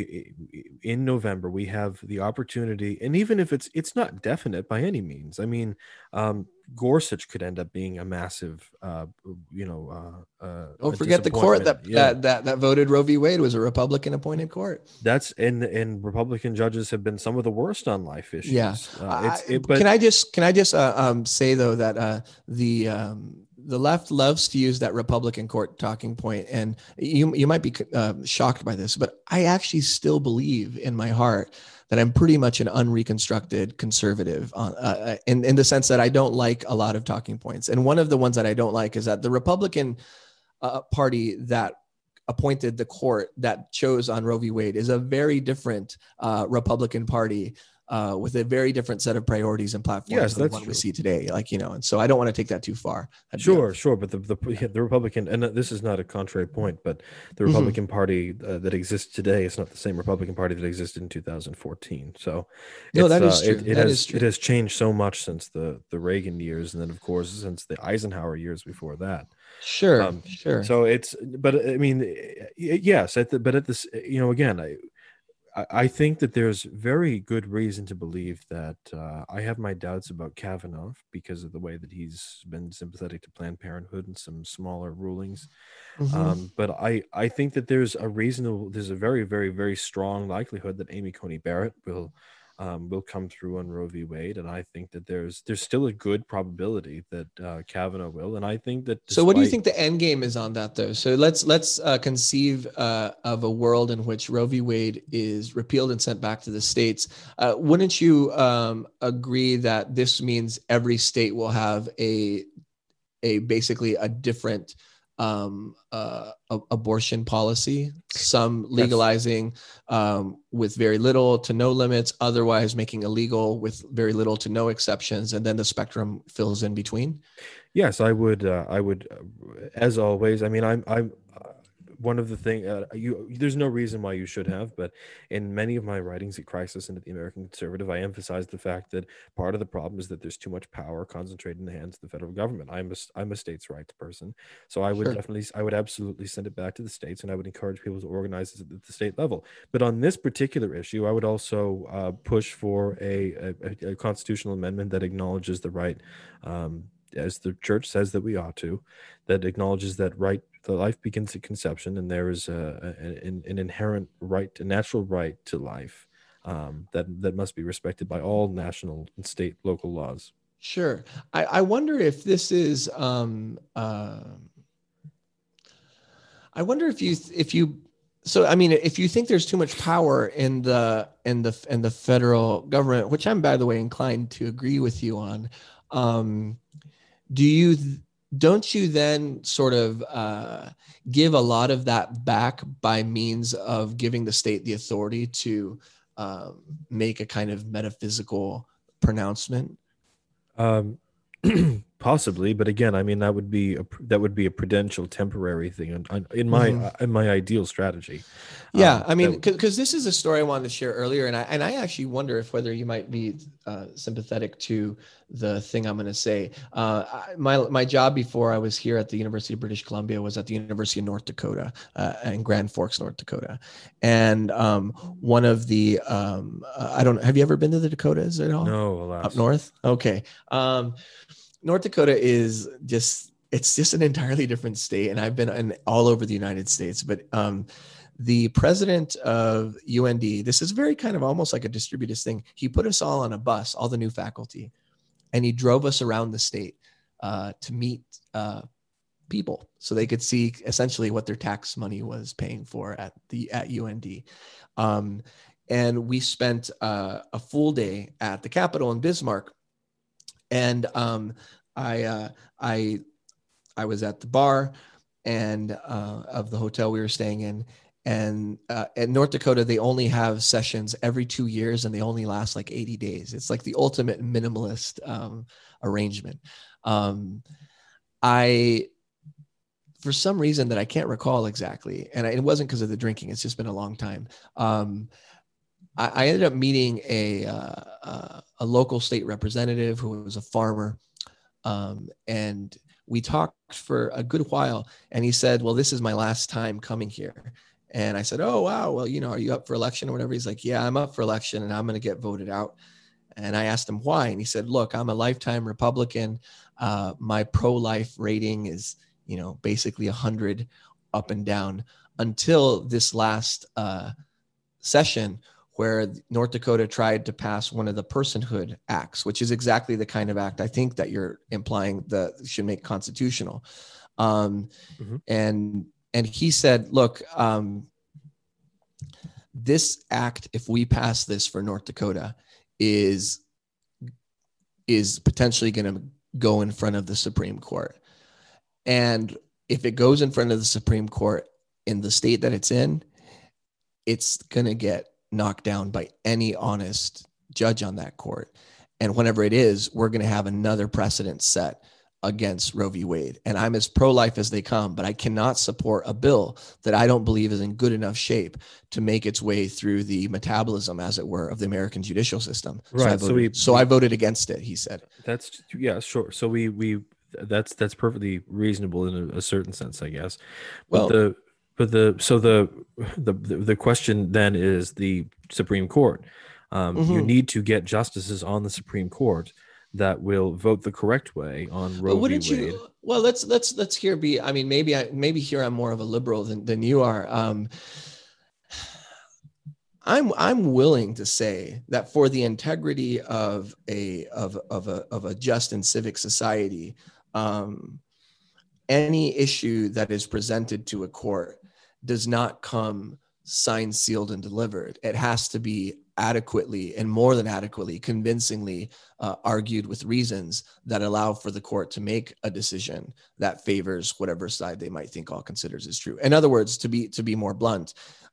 in November we have the opportunity, and even if it's it's not definite by any means. I mean, um, Gorsuch could end up being a massive, uh, you know. Uh, uh, Don't forget the court that, yeah. that that that voted Roe v. Wade was a Republican appointed court. That's and and Republican judges have been some of the worst on life issues. Yeah, uh, it's, I, it, but, can I just can I just uh, um, say though that uh, the um, the left loves to use that Republican court talking point, and you you might be uh, shocked by this, but I actually still believe in my heart that I'm pretty much an unreconstructed conservative on, uh, in, in the sense that I don't like a lot of talking points. And one of the ones that I don't like is that the Republican uh, party that appointed the court that chose on Roe v. Wade is a very different uh, Republican party uh, with a very different set of priorities and platforms yes, than that's the one true. we see today. Like, you know, and so I don't want to take that too far. That'd sure, sure. But the, the, the Republican, and this is not a contrary point, but the Republican mm-hmm. Party uh, that exists today is not the same Republican Party that existed in two thousand fourteen. So no, that is uh, true. It, it that has, is true. It has changed so much since the, the Reagan years. And then of course, since the Eisenhower years before that. Sure. Um, sure. So it's, but I mean, yes, at the, but at this, you know, again, I, I think that there's very good reason to believe that uh, I have my doubts about Kavanaugh because of the way that he's been sympathetic to Planned Parenthood and some smaller rulings. Mm-hmm. Um, but I, I think that there's a reasonable, there's a very, very, very strong likelihood that Amy Coney Barrett will um, will come through on Roe v. Wade, and I think that there's there's still a good probability that uh, Kavanaugh will, and I think that. Despite... So, what do you think the end game is on that, though? So let's let's uh, conceive uh, of a world in which Roe v. Wade is repealed and sent back to the states. Uh, wouldn't you um, agree that this means every state will have a a basically a different um, uh, a, abortion policy, some legalizing um, with very little to no limits, otherwise making illegal with very little to no exceptions, and then the spectrum fills in between? Yes, I would. Uh, I would, uh, as always. I mean, I'm. I'm. Uh, one of the thing uh, you. There's no reason why you should have, but in many of my writings at Crisis and at the American Conservative, I emphasize the fact that part of the problem is that there's too much power concentrated in the hands of the federal government. I'm a. I'm a states' rights person, so I would sure. definitely. I would absolutely send it back to the states, and I would encourage people to organize it at the state level. But on this particular issue, I would also uh, push for a, a, a constitutional amendment that acknowledges the right. Um, as the church says that we ought to, that acknowledges that right, the life begins at conception, and there is a, a, an, an inherent right, a natural right to life um, that that must be respected by all national and state, local laws. Sure. I, I wonder if this is. Um, uh, I wonder if you if you. So I mean, if you think there's too much power in the in the in the federal government, which I'm by the way inclined to agree with you on. Um, Do you, don't you then sort of uh, give a lot of that back by means of giving the state the authority to um, make a kind of metaphysical pronouncement? Um, possibly, but again, I mean, that would be a, that would be a prudential temporary thing in, in my mm-hmm. in my ideal strategy. Yeah, um, I mean, because this is a story I wanted to share earlier, and I and I actually wonder if whether you might be uh, sympathetic to the thing I'm going to say. Uh, I, my my job before I was here at the University of British Columbia was at the University of North Dakota uh, in Grand Forks, North Dakota, and um, one of the um, uh, I don't have you ever been to the Dakotas at all? No, alas. Up north. Okay, um, North Dakota is just it's just an entirely different state. And I've been in all over the United States, but um, the president of U N D, this is very kind of almost like a distributive thing. He put us all on a bus, all the new faculty, and he drove us around the state uh, to meet uh, people so they could see essentially what their tax money was paying for at the at U N D. Um, and we spent uh, a full day at the Capitol in Bismarck. And um, I, uh, I, I was at the bar and uh, of the hotel we were staying in. And uh, in North Dakota, they only have sessions every two years and they only last like eighty days. It's like the ultimate minimalist um, arrangement. Um, I, for some reason that I can't recall exactly, and it wasn't because of the drinking, it's just been a long time. Um, I, I ended up meeting a, uh, uh, a local state representative who was a farmer. Um, and we talked for a good while and he said, well, this is my last time coming here. And I said, oh, wow. Well, you know, are you up for election or whatever? He's like, yeah, I'm up for election and I'm going to get voted out. And I asked him why. And he said, look, I'm a lifetime Republican. Uh, my pro-life rating is, you know, basically a hundred up and down until this last uh, session where North Dakota tried to pass one of the personhood acts, which is exactly the kind of act I think that you're implying that should make constitutional. Um, mm-hmm. And and he said, look, um, this act, if we pass this for North Dakota, is is potentially going to go in front of the Supreme Court. And if it goes in front of the Supreme Court in the state that it's in, it's going to get knocked down by any honest judge on that court. And whenever it is, we're going to have another precedent set against Roe v. Wade. And I'm as pro-life as they come, but I cannot support a bill that I don't believe is in good enough shape to make its way through the metabolism, as it were, of the American judicial system. Right. So I voted, so, we, so I voted against it, he said. That's, yeah, sure. So we, we, that's, that's perfectly reasonable in a, a certain sense, I guess. But well, the, but the, so the, the, the question then is the Supreme Court. Um, mm-hmm. You need to get justices on the Supreme Court that will vote the correct way on Roe v. Wade. You, well, let's let's let's here be. I mean, maybe I maybe here I'm more of a liberal than, than you are. Um, I'm I'm willing to say that for the integrity of a of of a of a just and civic society, um, any issue that is presented to a court does not come signed, sealed, and delivered. It has to be adequately and more than adequately, convincingly uh, argued with reasons that allow for the court to make a decision that favors whatever side they might think all considers is true. In other words, to be to be more blunt,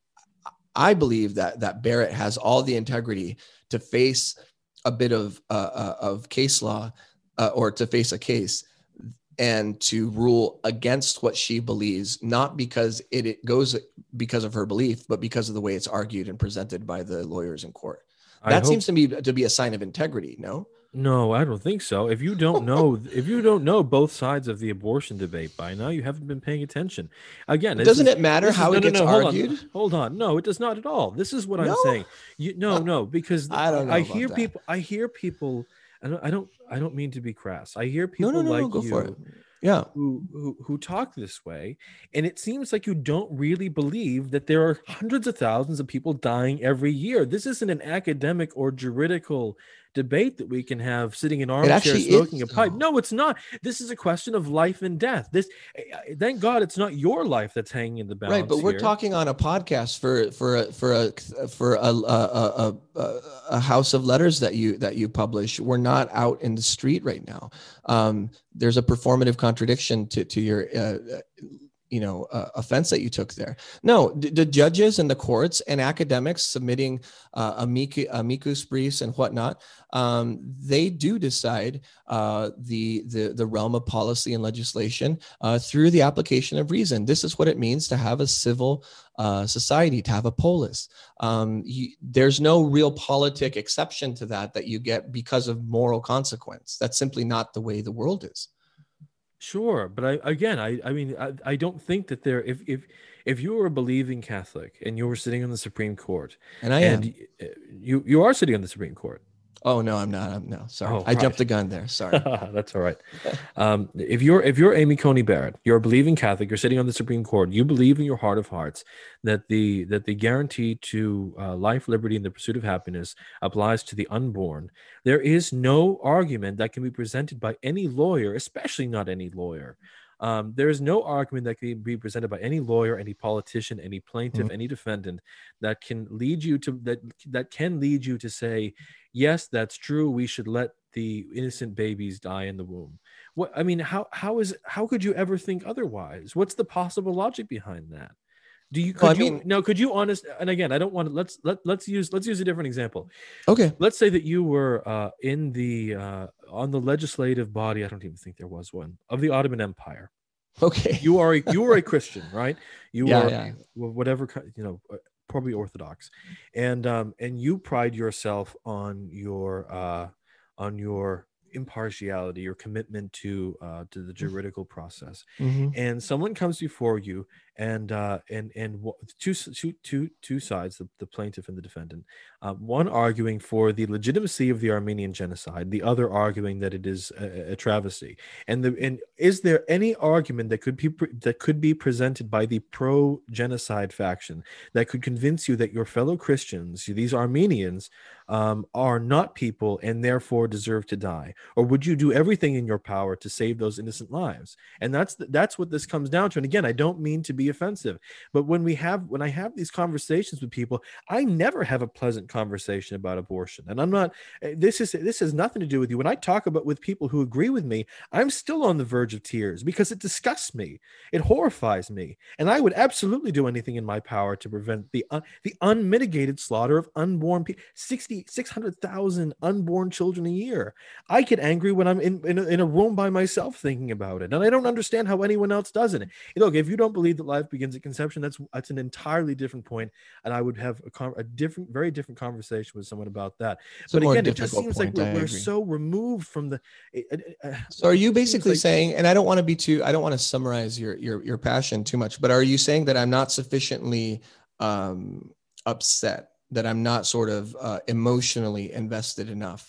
I believe that that Barrett has all the integrity to face a bit of uh, uh, of case law uh, or to face a case and to rule against what she believes, not because it, it goes because of her belief, but because of the way it's argued and presented by the lawyers in court. That hope, seems to me to be a sign of integrity. No, no, I don't think so. If you don't know, if you don't know both sides of the abortion debate by now, you haven't been paying attention. Again, doesn't is, it matter how is, it no, gets no, hold argued? On, hold on, no, it does not at all. This is what no? I'm saying. You no, no, because I don't know I about hear that. people. I hear people. I don't. I don't. I don't mean to be crass. I hear people no, no, no, like no, go you. For it. Yeah, who, who who talk this way, and it seems like you don't really believe that there are hundreds of thousands of people dying every year. This isn't an academic or juridical debate that we can have sitting in armchair smoking is, a pipe. No, it's not. This is a question of life and death. This, thank God, it's not your life that's hanging in the balance. Right, but we're here. talking on a podcast for for a, for a for a a, a a house of letters that you that you publish. We're not out in the street right now. Um, there's a performative contradiction to to your. Uh, you know, uh, offense that you took there. No, the, the judges and the courts and academics submitting uh, amicus, amicus briefs and whatnot, um, they do decide uh, the, the, the realm of policy and legislation uh, through the application of reason. This is what it means to have a civil uh, society, to have a polis. Um, you, there's no real politic exception to that that you get because of moral consequence. That's simply not the way the world is. Sure, but I again, I I mean, I, I don't think that there. If if if you were a believing Catholic and you were sitting on the Supreme Court, and I and am, you you are sitting on the Supreme Court, Oh no, I'm not. I'm no, sorry. Oh, I jumped right. the gun there. Sorry. That's all right. Um, if you're if you're Amy Coney Barrett, you're a believing Catholic, you're sitting on the Supreme Court, you believe in your heart of hearts that the that the guarantee to uh, life, liberty, and the pursuit of happiness applies to the unborn. There is no argument that can be presented by any lawyer, especially not any lawyer. Um, there is no argument that can be presented by any lawyer, any politician, any plaintiff, Mhm. any defendant that can lead you to that that can lead you to say, yes, that's true. We should let the innocent babies die in the womb. What I mean, how how is how could you ever think otherwise? What's the possible logic behind that? Do you Well, I could you mean, no could you honest and again, I don't want to let's let let's use let's use a different example. okay. Let's say that you were uh, in the uh, on the legislative body. I don't even think there was one of the Ottoman Empire. Okay. You are a, you were a Christian, right? You Yeah, were yeah. whatever you know, uh, probably Orthodox, and um, and you pride yourself on your uh, on your impartiality, your commitment to uh, to the juridical process, Mm-hmm. and someone comes before you, and uh, and and two two two two sides, the, the plaintiff and the defendant, uh, one arguing for the legitimacy of the Armenian genocide, the other arguing that it is a, a travesty. And the and is there any argument that could be that could be presented by the pro-genocide faction that could convince you that your fellow Christians, these Armenians, um, are not people and therefore deserve to die? Or would you do everything in your power to save those innocent lives? And that's that's what this comes down to. And again, I don't mean to be offensive, but when we have when I have these conversations with people, I never have a pleasant conversation about abortion. And I'm not this is this has nothing to do with you. When I talk about with people who agree with me, I'm still on the verge of tears because it disgusts me. It horrifies me. And I would absolutely do anything in my power to prevent the uh, the unmitigated slaughter of unborn people. sixty, six hundred thousand unborn children a year. I get angry when I'm in, in, a, in a room by myself thinking about it. And I don't understand how anyone else does it. Look, if you don't believe that life begins at conception, that's that's an entirely different point. And I would have a, a different, very different conversation with someone about that. It's But a more again, it just difficult seems point. like I we're, we're agree. so removed from the. Uh, So are you it seems basically like- saying, and I don't want to be too, I don't want to summarize your your your passion too much, but are you saying that I'm not sufficiently um, upset, that I'm not sort of uh, emotionally invested enough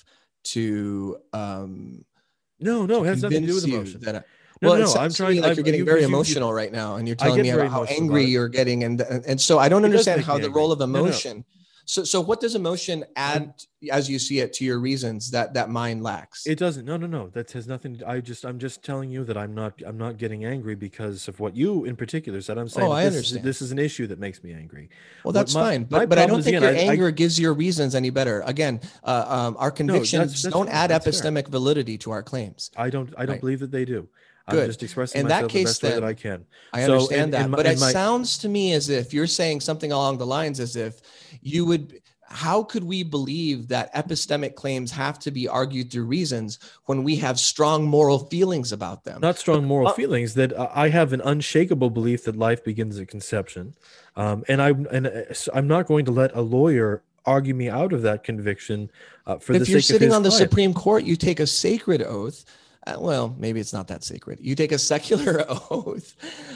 to um, No, no, to it has nothing to do convince with you emotion. that I, No, well, no, it no, sounds I'm to trying- me like I've- you're getting you- very you- you- emotional right now, and you're I telling get me very about how emotional angry about it. you're getting, and and, and so I don't It does understand make how me the angry. role of No, no. emotion. So so what does emotion add, as you see it, to your reasons that that mind lacks? It doesn't. No, no, no. That has nothing. I just, I'm just telling you that I'm not, I'm not getting angry because of what you in particular said. I'm saying Oh, that I this, understand. this is an issue that makes me angry. Well, What that's my- fine, my but but I problem don't is, think again, your I- I- anger gives your reasons any better. Again, uh, um, our convictions that's don't fine. add That's fair. epistemic validity to our claims. I don't, I don't Right. believe that they do. I'm Good. just expressing In that myself the case, best way that then, I can. I So, understand and- that, and my- but it and my- sounds to me as if you're saying something along the lines as if you would. How could we believe that epistemic claims have to be argued through reasons when we have strong moral feelings about them? Not strong moral Uh, feelings. That uh, I have an unshakable belief that life begins at conception, um, and I and uh, so I'm not going to let a lawyer argue me out of that conviction uh, for the If you're sake of sitting his on the client. Supreme Court, you take a sacred oath. Uh, well, maybe it's not that sacred. You take a secular oath.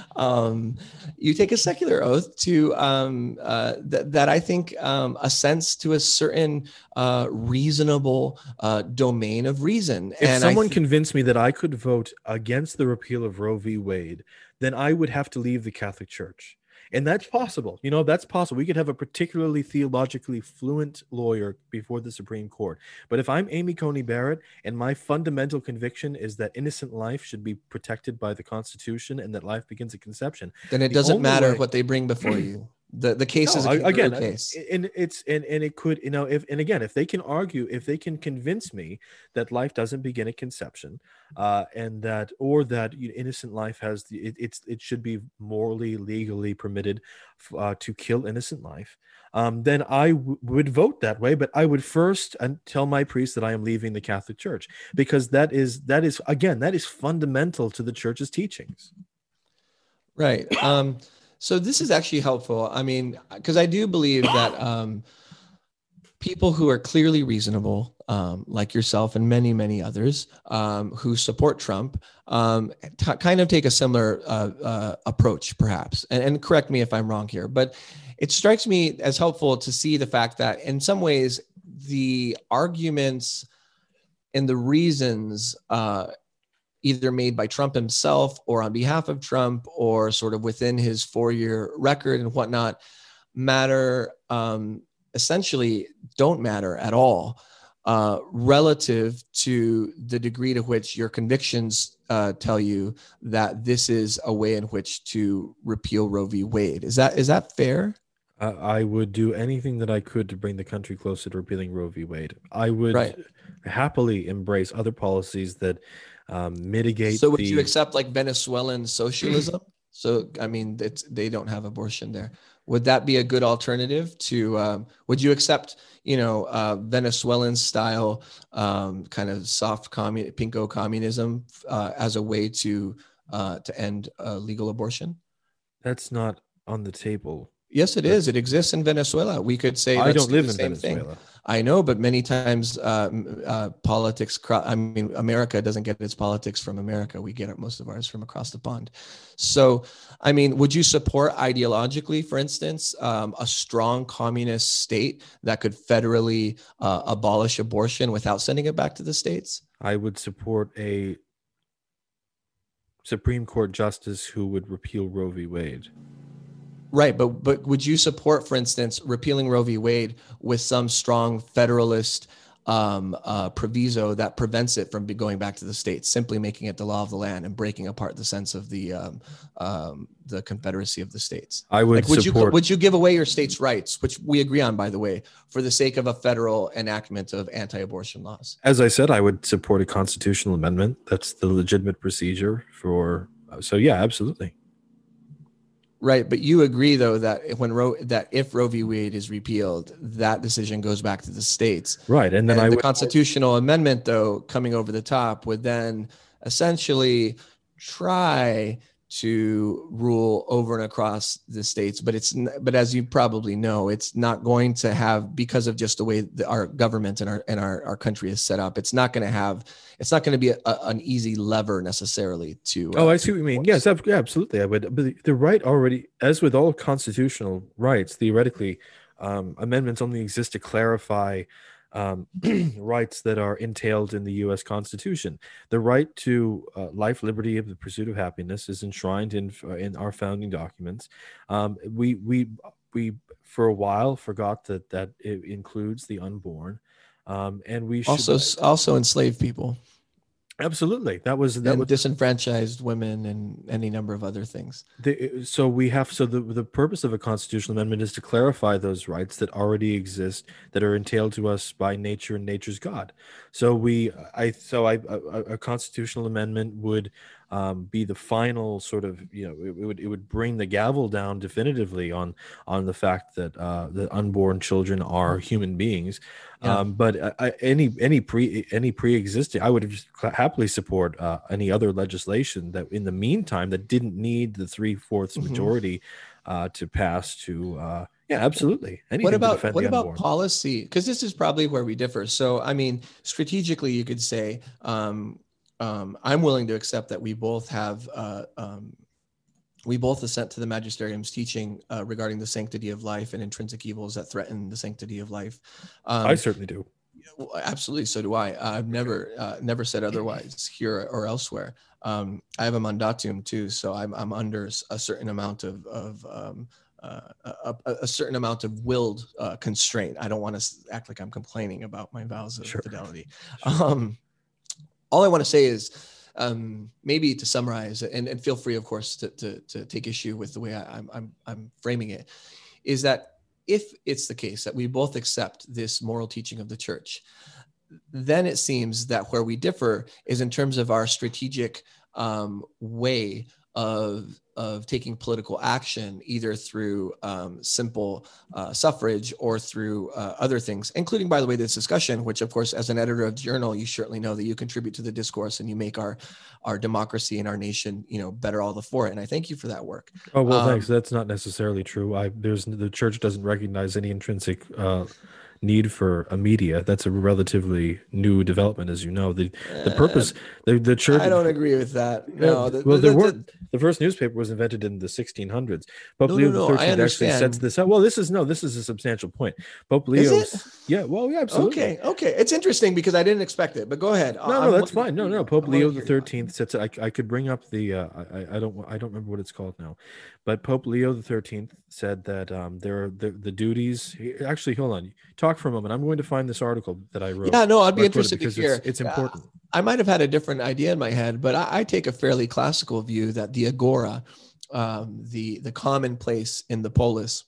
Um, you take a secular oath to um, uh, th- that I think um, assents to a certain uh, reasonable uh, domain of reason. If and I someone th- convinced me that I could vote against the repeal of Roe v. Wade, then I would have to leave the Catholic Church. And that's possible. You know, that's possible. We could have a particularly theologically fluent lawyer before the Supreme Court. But if I'm Amy Coney Barrett and my fundamental conviction is that innocent life should be protected by the Constitution and that life begins at conception, then it the doesn't only matter way- what they bring before you. The the case No, is a I- kangaroo again, case. and it's and and it could, you know, if and again, if they can argue, if they can convince me that life doesn't begin at conception, uh, and that or that you know, innocent life has the it, it's it should be morally, legally permitted uh, to kill innocent life, um, then I w- would vote that way. But I would first and tell my priest that I am leaving the Catholic Church because that is that is again that is fundamental to the Church's teachings. Right. Um, so this is actually helpful. I mean, because I do believe that um, people who are clearly reasonable, um, like yourself and many, many others um, who support Trump, um, t- kind of take a similar uh, uh, approach, perhaps. And, and correct me if I'm wrong here, but it strikes me as helpful to see the fact that in some ways, the arguments and the reasons uh, either made by Trump himself or on behalf of Trump or sort of within his four-year record and whatnot matter, um, essentially don't matter at all uh, relative to the degree to which your convictions uh, tell you that this is a way in which to repeal Roe v. Wade. Is that is that fair? Uh, I would do anything that I could to bring the country closer to repealing Roe v. Wade. I would Right. happily embrace other policies that um, mitigate So would the. you accept like Venezuelan socialism? So, I mean, it's, they don't have abortion there. Would that be a good alternative to, um, would you accept, you know, uh, Venezuelan style um, kind of soft commun- pinko communism uh, as a way to, uh, to end uh, legal abortion? That's not on the table. Yes, it is. It exists in Venezuela. We could say, I let's don't do live the in same Venezuela. thing. I know, but many times uh, m- uh, politics, cro- I mean, America doesn't get its politics from America. We get it, most of ours from across the pond. So, I mean, would you support ideologically, for instance, um, a strong communist state that could federally uh, abolish abortion without sending it back to the states? I would support a Supreme Court justice who would repeal Roe v. Wade. Right, but but would you support, for instance, repealing Roe v. Wade with some strong federalist um, uh, proviso that prevents it from be going back to the states, simply making it the law of the land and breaking apart the sense of the um, um, the Confederacy of the states? I would Like, would you support. would you give away your states' rights, which we agree on, by the way, for the sake of a federal enactment of anti-abortion laws? As I said, I would support a constitutional amendment. That's the legitimate procedure for. So yeah, absolutely. Right, but you agree though that when Roe that if Roe v. Wade is repealed, that decision goes back to the states. Right, and then And I the would. constitutional amendment, though, coming over the top, would then essentially try to rule over and across the states. But it's n- but as you probably know, it's not going to have, because of just the way that our government and our and our, our country is set up. It's not going to have. It's not going to be a, a, an easy lever necessarily to. Oh, uh, I see what you mean. Yes, ab- yeah, absolutely. I would. But the the right already, as with all constitutional rights, theoretically, um, amendments only exist to clarify um, rights that are entailed in the U S. Constitution. The right to uh, life, liberty, and the pursuit of happiness is enshrined in uh, in our founding documents. Um, we we we for a while forgot that that it includes the unborn, um, and we should also also enslave people absolutely. That was that and was. disenfranchised women and any number of other things. The, so we have so the the purpose of a constitutional amendment is to clarify those rights that already exist that are entailed to us by nature and nature's God. So we I so I a, a constitutional amendment would um, be the final sort of, you know, it, it would it would bring the gavel down definitively on on the fact that uh, that unborn children are human beings. Yeah. Um, but I, I- any any pre any pre-existing, I would just happily support uh, any other legislation that, in the meantime, that didn't need the three fourths Mhm. majority uh, to pass. To uh, yeah, absolutely. Anything What to about defend what the about unborn. policy? Because this is probably where we differ. So, I mean, strategically, you could say um, um, I'm willing to accept that we both have uh, um, we both assent to the magisterium's teaching uh, regarding the sanctity of life and intrinsic evils that threaten the sanctity of life. Um, I certainly do. well, absolutely, so do I. I've never uh, never said otherwise here or elsewhere. Um, I have a mandatum too, so I'm I'm under a certain amount of of um, uh, a, a, a certain amount of willed uh, constraint. I don't want to act like I'm complaining about my vows of Sure. fidelity. Um, all I want to say is, um, maybe to summarize, and, and feel free, of course, to, to, to take issue with the way I, I'm, I'm, I'm framing it, is that if it's the case that we both accept this moral teaching of the church, then it seems that where we differ is in terms of our strategic um, way of of taking political action, either through um, simple uh, suffrage or through uh, other things, including, by the way, this discussion, which, of course, as an editor of the journal, you certainly know that you contribute to the discourse and you make our our democracy and our nation, you know, better all the for it. And I thank you for that work. Oh well, Um, thanks. That's not necessarily true. I there's the church doesn't recognize any intrinsic uh, need for a media. That's a relatively new development, as you know. The the Uh, purpose, the the church. I don't agree with that. Uh, No, the, well, the, there the, the- weren't. The first newspaper was invented in the sixteen hundreds. Pope no, no, Leo the no. I thirteenth actually sets understand. this up. Well, this is no, this is a substantial point. Pope Is it? Leo's, yeah, well, yeah, absolutely. Okay, okay. It's interesting because I didn't expect it, but go ahead. No, I- no, I'm that's willing to fine. hear No, no. you. Pope I'm willing Leo to the hear you out. thirteenth sets. I, I could bring up the. Uh, I, I don't. I don't remember what it's called now, but Pope Leo the thirteenth said that um, there are the, the duties. Actually, hold on. Talk for a moment. I'm going to find this article that I wrote. Yeah, no, I'd be Where I quoted interested to because it's hear. it's Uh, important. I might have had a different idea in my head, but I, I take a fairly classical view that the agora, um, the the common place in the polis,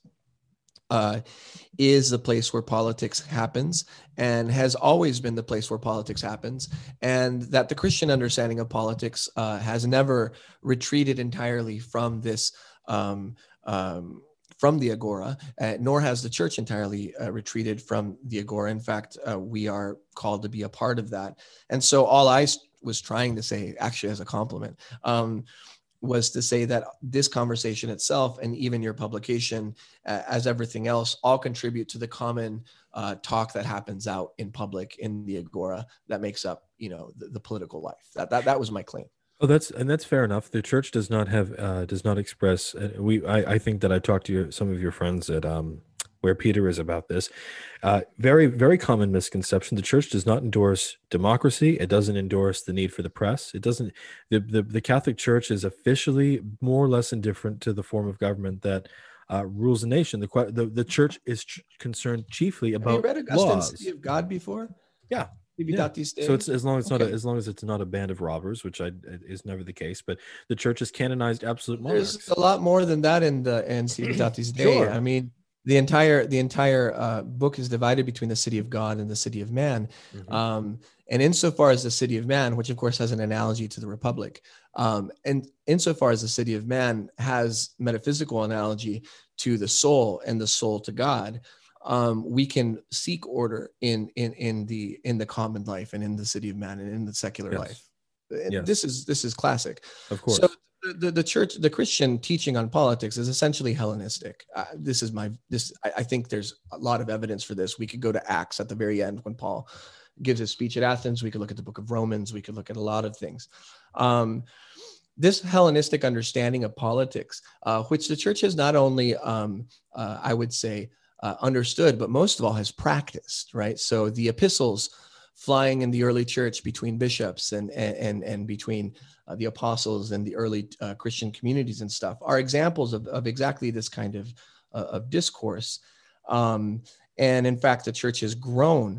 uh, is the place where politics happens and has always been the place where politics happens, and that the Christian understanding of politics uh, has never retreated entirely from this. Um, um, from the agora, uh, nor has the church entirely uh, retreated from the agora. In fact, uh, we are called to be a part of that. And so all I was trying to say, actually as a compliment, um, was to say that this conversation itself and even your publication, uh, as everything else, all contribute to the common uh, talk that happens out in public in the agora that makes up, you know, the, the political life. That, that that was my claim. Oh, that's and that's fair enough. The church does not have uh, does not express. Uh, we I, I think that I talked to your, some of your friends at um where Peter is about this. Uh, very very common misconception. The church does not endorse democracy. It doesn't endorse the need for the press. It doesn't. The the, the Catholic Church is officially more or less indifferent to the form of government that uh, rules the nation. The que- the the church is ch- concerned chiefly Have you about read Augustine's City laws. of God before? Yeah. Yeah. Divinitatis So Dei? it's as long as it's not a, Okay. as long as it's not a band of robbers, which I is never the case, but the church has canonized absolute There's monarchs. a lot more than that in the in Divinitatis Dei. Sure. I mean, the entire the entire uh, book is divided between the city of God and the city of man. Hmm. Um, and insofar as the city of man, which of course has an analogy to the republic, um, and insofar as the city of man has metaphysical analogy to the soul and the soul to God, um, we can seek order in in in the in the common life and in the city of man and in the secular Yes. life. And Yes. This is this is classic. Of So course. the, the church, the Christian teaching on politics is essentially Hellenistic. Uh, this is my this. I, I think there's a lot of evidence for this. We could go to Acts at the very end when Paul gives his speech at Athens. We could look at the book of Romans. We could look at a lot of things. Um, this Hellenistic understanding of politics, uh, which the church has not only, um, uh, I would say, uh, understood, but most of all has practiced. Right. So the epistles flying in the early church between bishops and and and between uh, the apostles and the early uh, Christian communities and stuff are examples of, of exactly this kind of uh, of discourse. Um, and in fact, the church has grown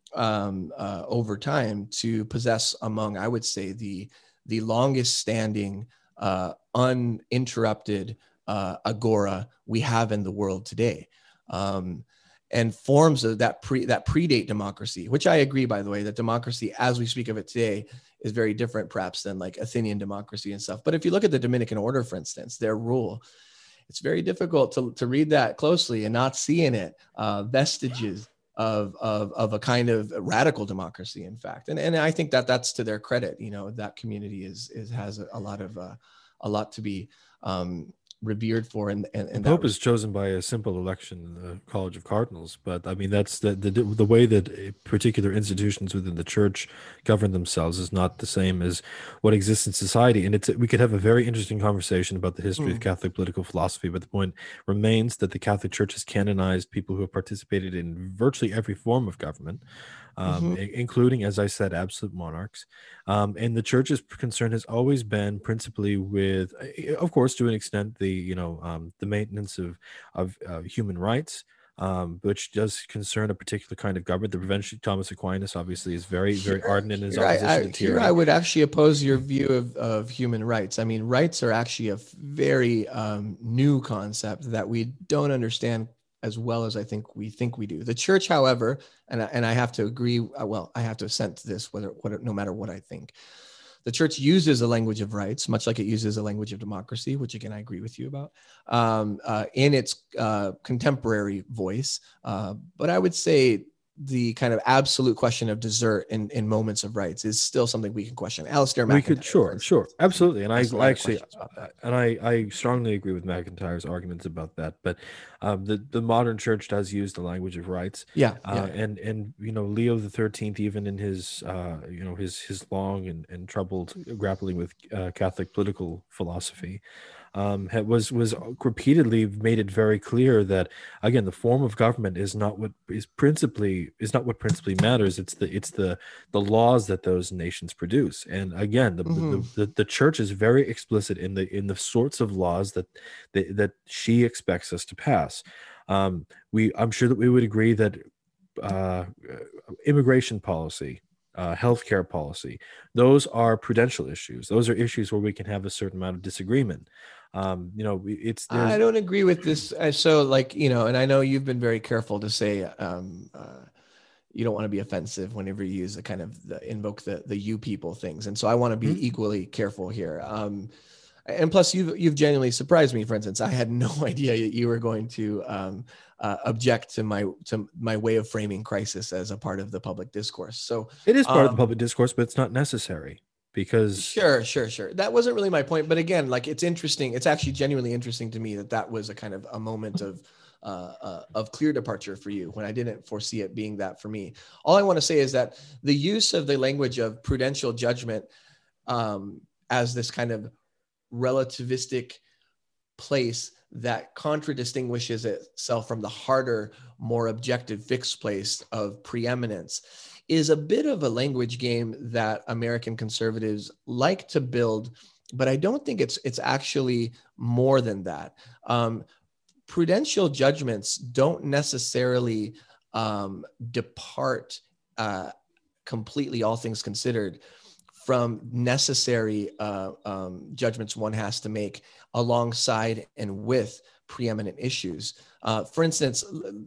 um, uh, over time to possess among, I would say, the the longest standing, uh, uninterrupted uh, agora we have in the world today. Um, and forms of that pre that predate democracy, which I agree, by the way, that democracy as we speak of it today is very different perhaps than like Athenian democracy and stuff. But if you look at the Dominican order, for instance, their rule, it's very difficult to, to read that closely and not see in it uh, vestiges of, of, of a kind of radical democracy, in fact. And, and I think that that's to their credit. You know, that community is, is has a, a lot of, uh, a lot to be um, revered for. And, and, The and Pope that is chosen by a simple election in the College of Cardinals, but I mean that's the the, the way that uh, particular institutions within the church govern themselves is not the same as what exists in society. And it's we could have a very interesting conversation about the history of Hmm. Catholic political philosophy, but the point remains that the Catholic Church has canonized people who have participated in virtually every form of government, um, Mhm. i- including, as I said, absolute monarchs. Um, and the church's concern has always been principally with, uh, of course, to an extent, the you know um, the maintenance of of uh, human rights, um, which does concern a particular kind of government. The Prevention Thomas Aquinas obviously is very very Here, ardent in his here, I, opposition I, to here I tyranny. would actually oppose your view of, of human rights. I mean, rights are actually a very um, new concept that we don't understand as well as I think we think we do. The church, however, and I, and I have to agree. uh, Well, I have to assent to this, whether, whether no matter what I think. The church uses a language of rights, much like it uses a language of democracy, which again I agree with you about, um, uh, in its uh, contemporary voice. Uh, but I would say the kind of absolute question of desert in, in moments of rights is still something we can question. Alistair We McIntyre, could, for sure, sure, instance, absolutely, and I, asked a I lot of actually, questions about that. and I, I strongly agree with McIntyre's arguments about that. But um, the the modern church does use the language of rights, Yeah, yeah, uh, yeah. and and you know Leo the Thirteenth, even in his uh, you know his his long and, and troubled grappling with uh, Catholic political philosophy, um, ha- was was repeatedly made it very clear that again the form of government is not what is principally is not what principally matters. It's the it's the the laws that those nations produce. And again, the Hmm. the, the, the church is very explicit in the in the sorts of laws that that, that she expects us to pass. Um, we I'm sure that we would agree that uh, immigration policy, uh, healthcare policy, those are prudential issues. Those are issues where we can have a certain amount of disagreement. Um, you know, it's I there's don't agree with this. Uh, So, like, you know, and I know you've been very careful to say um, uh, you don't want to be offensive whenever you use the kind of the invoke the the you people things, and so I want to Mhm. be equally careful here. Um, and plus, you've you've genuinely surprised me. For instance, I had no idea that you were going to um, uh, object to my to my way of framing crisis as a part of the public discourse. So, It is part of the um, public discourse, but it's not necessary because sure, sure, sure. That wasn't really my point, but again, like it's interesting. It's actually genuinely interesting to me that that was a kind of a moment of uh, uh, of clear departure for you when I didn't foresee it being that for me. All I want to say is that the use of the language of prudential judgment um, as this kind of relativistic place that contradistinguishes itself from the harder, more objective fixed place of preeminence is a bit of a language game that American conservatives like to build, but I don't think it's it's actually more than that. Um, prudential judgments don't necessarily um, depart uh, completely, all things considered, from necessary uh, um, judgments one has to make alongside and with preeminent issues. Uh, for instance,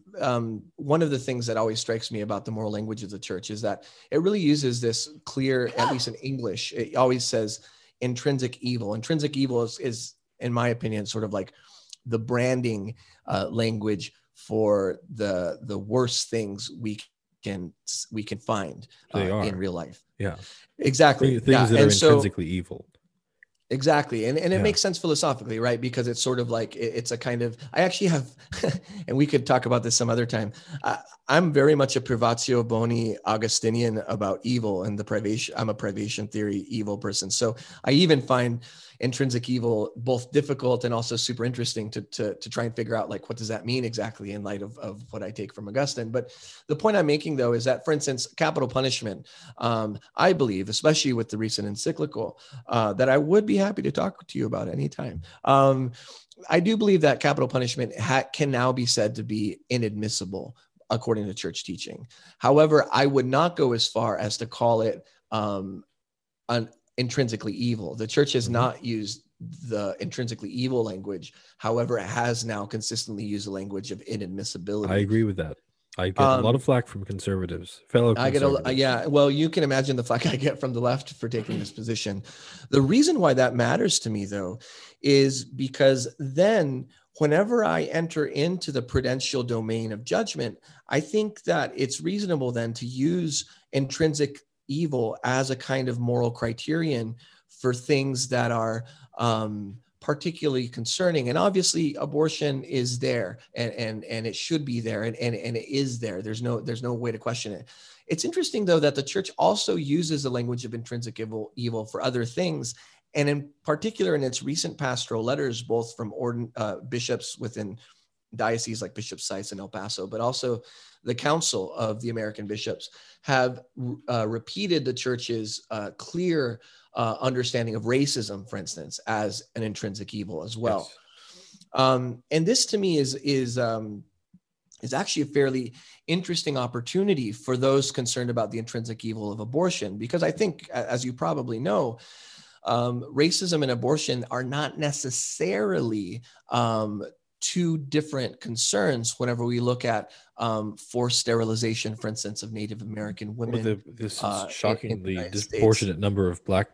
um, one of the things that always strikes me about the moral language of the church is that it really uses this clear, at least in English, it always says intrinsic evil. Intrinsic evil is, is in my opinion, sort of like the branding uh, language for the the worst things we can we can find they uh, in are. real life. Yeah. Exactly. Thing- Things Yeah. that are And so intrinsically evil. exactly. And and it Yeah. makes sense philosophically, right? Because it's sort of like it- it's a kind of I actually have and we could talk about this some other time. I, I'm very much a privatio boni Augustinian about evil and the privation. I'm a privation theory evil person. So I even find intrinsic evil both difficult and also super interesting to, to, to try and figure out like what does that mean exactly in light of, of what I take from Augustine. But the point I'm making though is that, for instance, capital punishment, um, I believe, especially with the recent encyclical, uh, that I would be happy to talk to you about anytime. Um, I do believe that capital punishment ha- can now be said to be inadmissible according to church teaching. However, I would not go as far as to call it um, an intrinsically evil. The church has Mhm. not used the intrinsically evil language. However, it has now consistently used the language of I inadmissibility. agree with that. I get a lot of Um, flack from conservatives, fellow I get a conservatives. yeah. Well, you can imagine the flack I get from the left for taking this position. The reason why that matters to me, though, is because then whenever I enter into the prudential domain of judgment, I think that it's reasonable then to use intrinsic evil as a kind of moral criterion for things that are um, particularly concerning. And obviously, abortion is there, and and and it should be there, and and, and it is there. There's no there's no way to question it. It's interesting though that the church also uses the language of intrinsic evil, evil for other things, and in particular in its recent pastoral letters, both from ord- uh, bishops within dioceses like Bishop Sykes in El Paso, but also the Council of the American Bishops, have uh, repeated the church's uh, clear uh, understanding of racism, for instance, as an intrinsic evil as well. Yes. Um, and this to me is is um, is actually a fairly interesting opportunity for those concerned about the intrinsic evil of abortion, because I think, as you probably know, um, racism and abortion are not necessarily um, two different concerns whenever we look at um, forced sterilization, for instance, of Native American Or women the this uh, in, in the shockingly United States. disproportionate number of black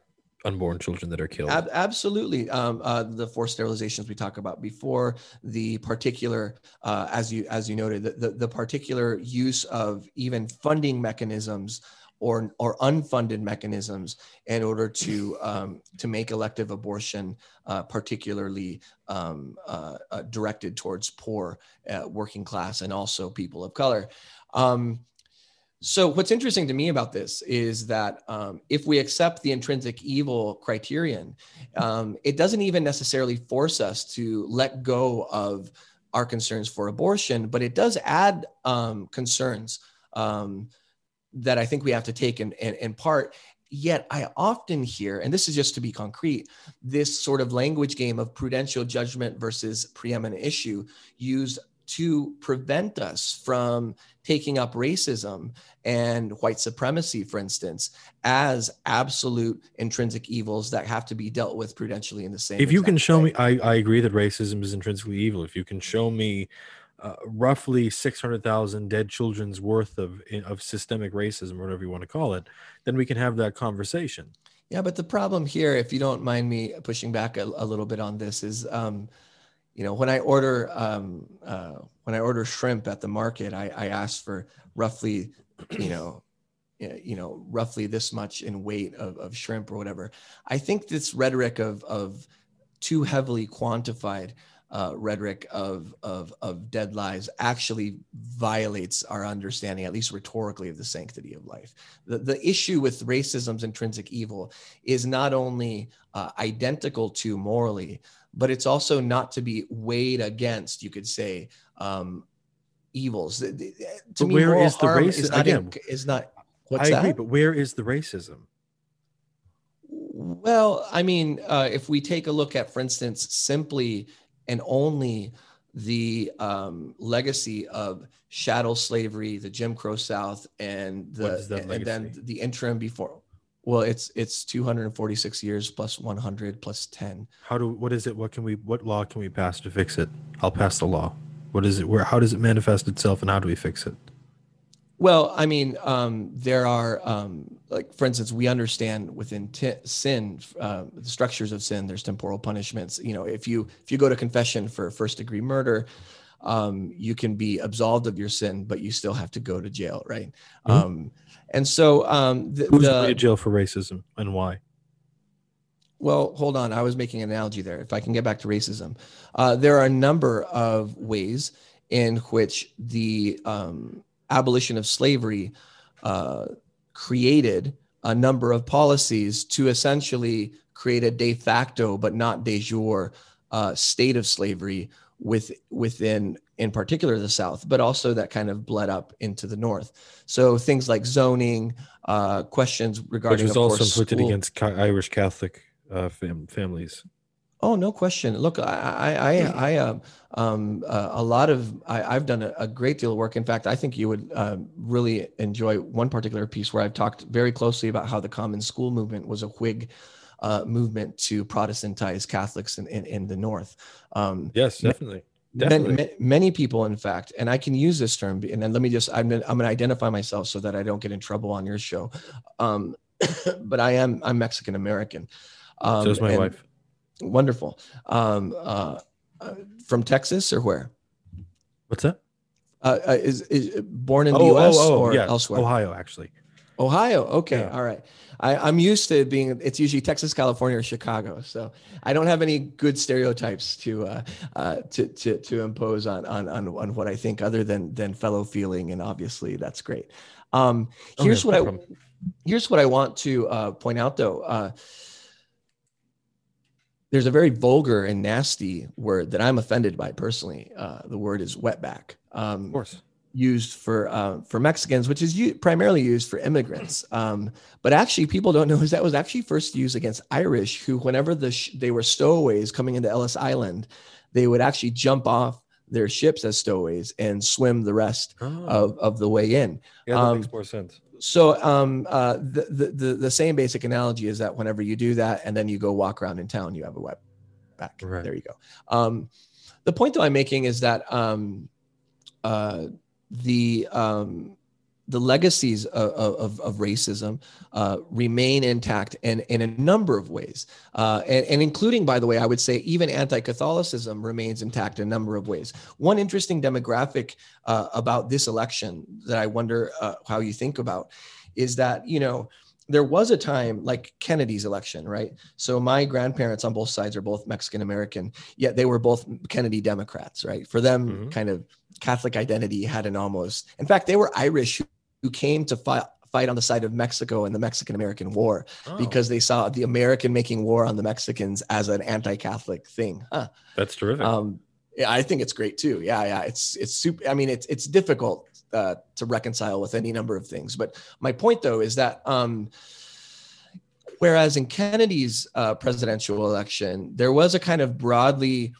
unborn children that are killed. Ab- absolutely. Um, uh, the forced sterilizations we talked about before, the particular, uh, as you as you noted, the, the, the particular use of even funding mechanisms or or unfunded mechanisms in order to um, to make elective abortion uh, particularly um, uh, uh, directed towards poor, uh, working class, and also people of color. Um, So what's interesting to me about this is that um, if we accept the intrinsic evil criterion, um, it doesn't even necessarily force us to let go of our concerns for abortion, but it does add um, concerns um, that I think we have to take in, in, in part. Yet I often hear, and this is just to be concrete, this sort of language game of prudential judgment versus preeminent issue used to prevent us from taking up racism and white supremacy, for instance, as absolute intrinsic evils that have to be dealt with prudentially in the same. If you can show way. me, I, I agree that racism is intrinsically evil. If you can show me uh, roughly six hundred thousand dead children's worth of of systemic racism, or whatever you want to call it, then we can have that conversation. Yeah, but the problem here, if you don't mind me pushing back a, a little bit on this, is um, you know, when I order um, uh, when I order shrimp at the market, I, I ask for roughly, you know, you know, roughly this much in weight of, of shrimp or whatever. I think this rhetoric of of too heavily quantified uh, rhetoric of, of of dead lives actually violates our understanding, at least rhetorically, of the sanctity of life. The the issue with racism's intrinsic evil is not only uh, identical to morally, but it's also not to be weighed against, you could say, um, evils. To but me, where moral is the harm race is not again? in, is not. What's I agree, that? but where is the racism? Well, I mean, uh, if we take a look at, for instance, simply and only the um, legacy of chattel slavery, the Jim Crow South, and What is the that and then legacy? the interim before. Well, it's it's two hundred forty-six years plus one hundred plus ten. How do what is it? What can we what law can we pass to fix it? I'll pass the law. What is it? Where how does it manifest itself, and how do we fix it? Well, I mean, um, there are, um, like, for instance, we understand within t- sin, uh, the structures of sin, there's temporal punishments. You know, if you if you go to confession for first degree murder, um, you can be absolved of your sin, but you still have to go to jail, right? Hmm? Um, and so um, the, Who's going to the jail for racism and why? well, hold on, I was making an analogy there. If I can get back to racism, uh, there are a number of ways in which the um, abolition of slavery uh, created a number of policies to essentially create a de facto but not de jure uh, state of slavery with within, in particular, the South, but also that kind of bled up into the North. So things like zoning, uh, questions Which regarding, was of also course, inflicted school. against Ca- Irish Catholic uh, fam- families. Oh, no question. Look, I, I, I, I um, um, uh, a lot of, I, I've done a, a great deal of work. In fact, I think you would um, really enjoy one particular piece where I've talked very closely about how the Common School movement was a Whig uh, movement to Protestantize Catholics in, in, in the North. Um, Yes, ma- definitely, Many, definitely. many, many people, in fact, and I can use this term, and then let me just, I'm, gonna- I'm going to identify myself so that I don't get in trouble on your show. Um, but I am, I'm Mexican American. So Um, is my and wife. Wonderful. Um, uh, uh, from Texas or where? What's that? Uh, uh, is, is born in the Oh, U S oh, oh, or yeah, elsewhere? Ohio, actually. Ohio. Okay. Yeah. All right. I, I'm used to being, it's usually Texas, California, or Chicago. So I don't have any good stereotypes to, uh, uh, to, to, to impose on, on, on, on what I think other than, than fellow feeling. And obviously that's great. Um, Oh yeah, here's no what I, problem. here's what I want to uh, point out though. Uh, there's a very vulgar and nasty word that I'm offended by personally. Uh, the word is wetback. Um, Of course. Used for uh, for Mexicans, which is u- primarily used for immigrants. Um, but actually, people don't know is that was actually first used against Irish, who, whenever the sh- they were stowaways coming into Ellis Island, they would actually jump off their ships as stowaways and swim the rest Oh, of, of the way in. yeah, that Um, makes more sense. so um, uh, the, the the the same basic analogy is that whenever you do that and then you go walk around in town, you have a wet back. Right. There you go. Um, the point that I'm making is that um, uh, the um, the legacies of, of, of racism uh, remain intact and in a number of ways. Uh, and, and including, by the way, I would say even anti-Catholicism remains intact in a number of ways. One interesting demographic uh, about this election that I wonder uh, how you think about is that, you know, there was a time like Kennedy's election, right? So my grandparents on both sides are both Mexican American, yet they were both Kennedy Democrats, right? For them, mm-hmm. kind of Catholic identity had an almost, in fact, they were Irish who, who came to fight, fight on the side of Mexico in the Mexican American War oh. because they saw the American making war on the Mexicans as an anti-Catholic thing. Huh. That's terrific. Um, yeah, I think it's great too. Yeah, yeah, it's it's super. I mean, it's it's difficult uh, to reconcile with any number of things. But my point, though, is that um, whereas in Kennedy's uh, presidential election, there was a kind of broadly,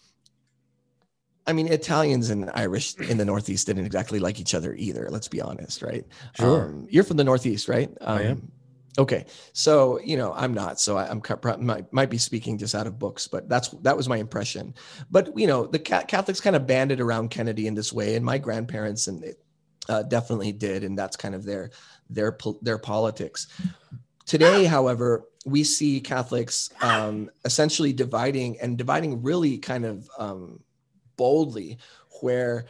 I mean, Italians and Irish in the Northeast didn't exactly like each other either. Let's be honest, right? Sure. Um, you're from the Northeast, right? Um, I am. Okay, so you know I'm not, so I, I'm might, might be speaking just out of books, but that's that was my impression. But you know, the Catholics kind of banded around Kennedy in this way, and my grandparents and they, uh, definitely did, and that's kind of their their their politics. Today, however, we see Catholics um, essentially dividing and dividing really kind of um, boldly, where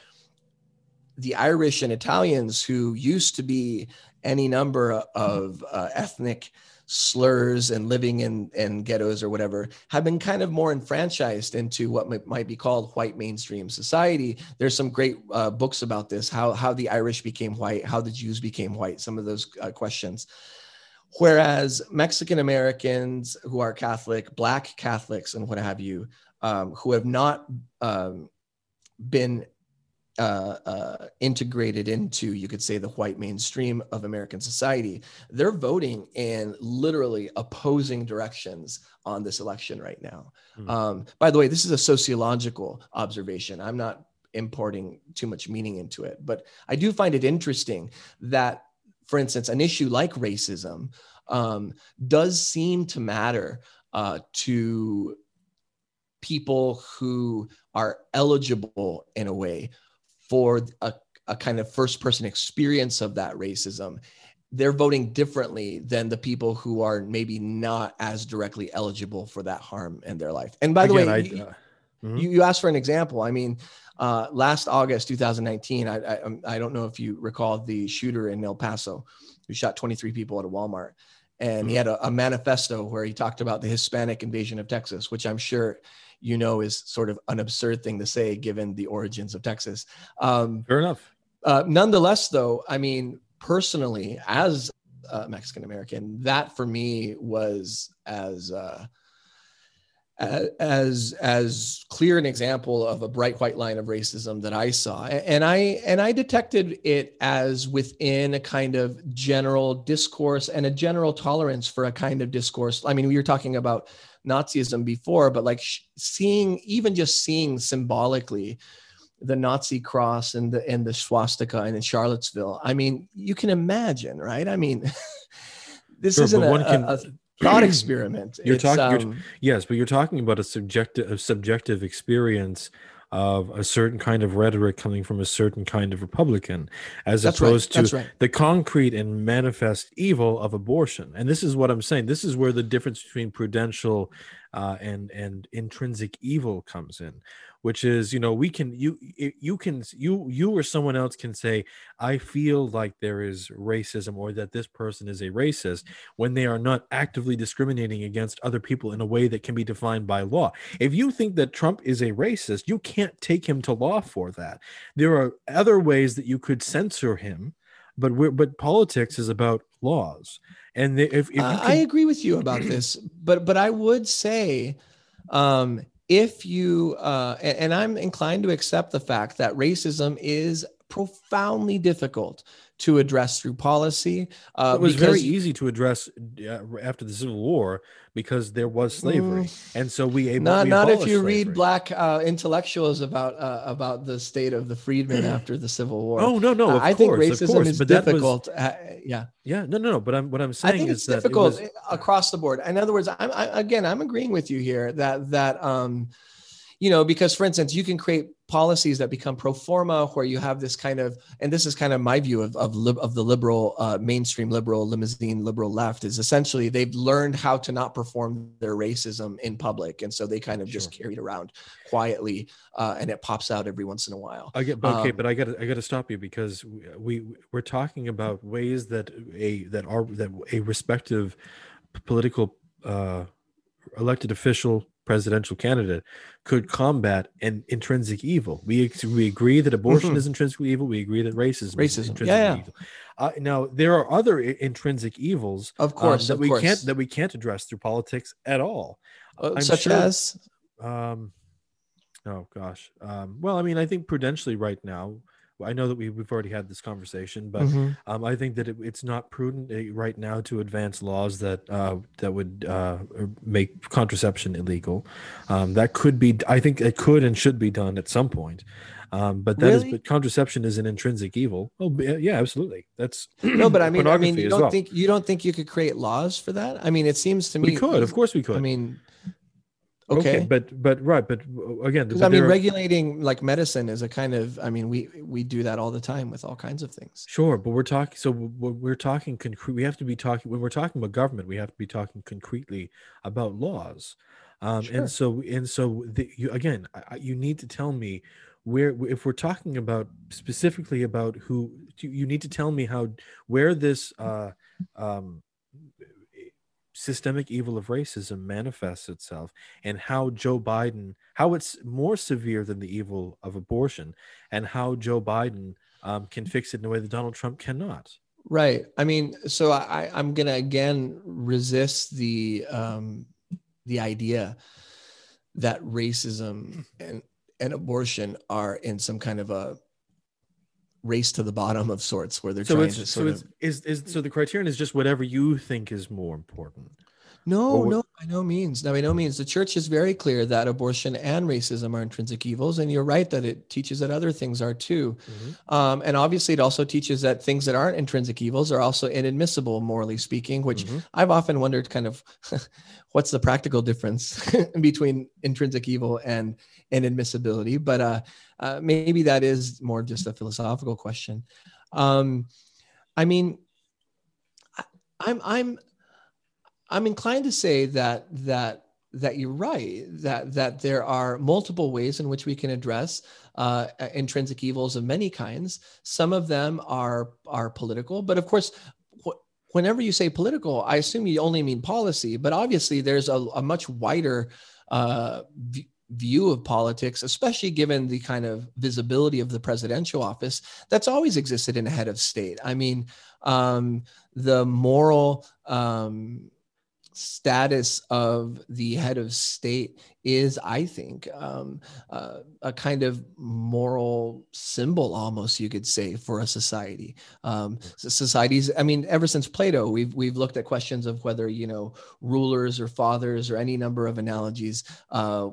the Irish and Italians who used to be any number of uh, ethnic slurs and living in, in ghettos or whatever have been kind of more enfranchised into what might, might be called white mainstream society. There's some great uh, books about this, how, how the Irish became white, how the Jews became white, some of those uh, questions. Whereas Mexican Americans who are Catholic, Black Catholics and what have you, um, who have not um, been Uh, uh, integrated into, you could say, the white mainstream of American society, they're voting in literally opposing directions on this election right now. Mm. Um, by the way, this is a sociological observation. I'm not importing too much meaning into it, but I do find it interesting that, for instance, an issue like racism um, does seem to matter uh, to people who are eligible in a way for a, a kind of first person experience of that racism. They're voting differently than the people who are maybe not as directly eligible for that harm in their life. And by the Again, way, I, you, uh, mm-hmm. you, you asked for an example. I mean, uh, last August, two thousand nineteen, I, I, I don't know if you recall the shooter in El Paso who shot twenty-three people at a Walmart. And mm-hmm. he had a, a manifesto where he talked about the Hispanic invasion of Texas, which I'm sure you know, is sort of an absurd thing to say given the origins of Texas. Um, Fair enough. Uh, nonetheless, though, I mean, personally, as a Mexican American, that for me was as uh, as as clear an example of a bright white line of racism that I saw, and I and I detected it as within a kind of general discourse and a general tolerance for a kind of discourse. I mean, we were talking about Nazism before, but like seeing, even just seeing symbolically the Nazi cross and the and the swastika and in Charlottesville. I mean, you can imagine, right? I mean, this sure, isn't a, can, a, a thought experiment. You're it's, talking, um, you're, yes, but you're talking about a subjective, a subjective experience of a certain kind of rhetoric coming from a certain kind of Republican, as opposed right, to right. the concrete and manifest evil of abortion. And this is what I'm saying. This is where the difference between prudential uh, and and intrinsic evil comes in, which is, you know, we can you you can you you or someone else can say, I feel like there is racism or that this person is a racist when they are not actively discriminating against other people in a way that can be defined by law. If you think that Trump is a racist, you can't take him to law for that. There are other ways that you could censor him, but we're, but politics is about laws. And if, if you can... I agree with you about this, but but I would say, um, if you uh, and, and I'm inclined to accept the fact that racism is profoundly difficult to address through policy. Uh, it was very easy to address uh, after the Civil War because there was slavery, mm, and so we able not we not if you slavery. read Black uh, intellectuals about uh, about the state of the freedmen after the Civil War. Oh no, no, uh, I course, think racism course, is but difficult. Was, uh, yeah, yeah, no, no, no. But I'm what I'm saying I think is it's that difficult it was, across the board. In other words, I'm I, again I'm agreeing with you here that that um, you know, because for instance, you can create policies that become pro forma, where you have this kind of, and this is kind of my view of of, lib, of the liberal, uh, mainstream liberal, limousine liberal left, is essentially they've learned how to not perform their racism in public, and so they kind of Sure. just carry it around quietly, uh, and it pops out every once in a while. I get, but okay, Um, but I got to I got to stop you, because we we- we're talking about ways that a that are that a respective political uh, elected official, presidential candidate could combat an intrinsic evil. We we agree that abortion mhm. is intrinsically evil. We agree that racism, is Racism. intrinsically Yeah, yeah. evil. Uh, now there are other i- intrinsic evils, Of um, course, that of we can't course. that we can't address through politics at all. Uh, I'm such sure. as, Um, oh gosh. Um, well, I mean, I think prudentially right now. I know that we, we've already had this conversation, but mhm. um, I think that it, it's not prudent uh, right now to advance laws that uh, that would uh, make contraception illegal. Um, that could be, I think, it could and should be done at some point. Um, but that is, Really? but contraception is an intrinsic evil. Oh, b- yeah, absolutely. That's No, but I mean, I mean, pornography you as don't well. think you don't think you could create laws for that? I mean, it seems to We me, could, of course, we I could. mean, Okay, okay. but but right, but uh, again, Because but I mean, there are, regulating like medicine is a kind of, I mean, we we do that all the time with all kinds of things. sure, but we're talking. So we're, we're talking concrete. We have to be talking when we're talking about government. We have to be talking concretely about laws, um, and Sure. so and so the, you, again, I, I- you need to tell me where, if we're talking about specifically about who, you you need to tell me how, where this uh, um, systemic evil of racism manifests itself, and how Joe Biden, how it's more severe than the evil of abortion, and how Joe Biden um, can fix it in a way that Donald Trump cannot. Right. I mean, so I, I'm gonna again resist the um, the idea that racism and and abortion are in some kind of a race to the bottom of sorts, where they're So trying to it's so sort it's of. is is so the criterion is just whatever you think is more important, or No, what? no, by no means. No, by no means. The church is very clear that abortion and racism are intrinsic evils, and you're right that it teaches that other things are too. Mhm. Um, and obviously, it also teaches that things that aren't intrinsic evils are also inadmissible, morally speaking. Which Mhm. I've often wondered, kind of, what's the practical difference between intrinsic evil and inadmissibility? But uh, uh, maybe that is more just a philosophical question. Um, I mean, I, I'm I'm I'm inclined to say that that that you're right, that that there are multiple ways in which we can address uh, intrinsic evils of many kinds. Some of them are are political, but of course, wh- whenever you say political, I assume you only mean policy. But obviously, there's a, a much wider uh, v- view of politics, especially given the kind of visibility of the presidential office that's always existed in a head of state. I mean, um, the moral um, status of the head of state is, I think, um, uh, a kind of moral symbol, almost you could say, for a society. Um, so societies, I mean, ever since Plato, we've we've looked at questions of whether, you know, rulers or fathers or any number of analogies. Uh,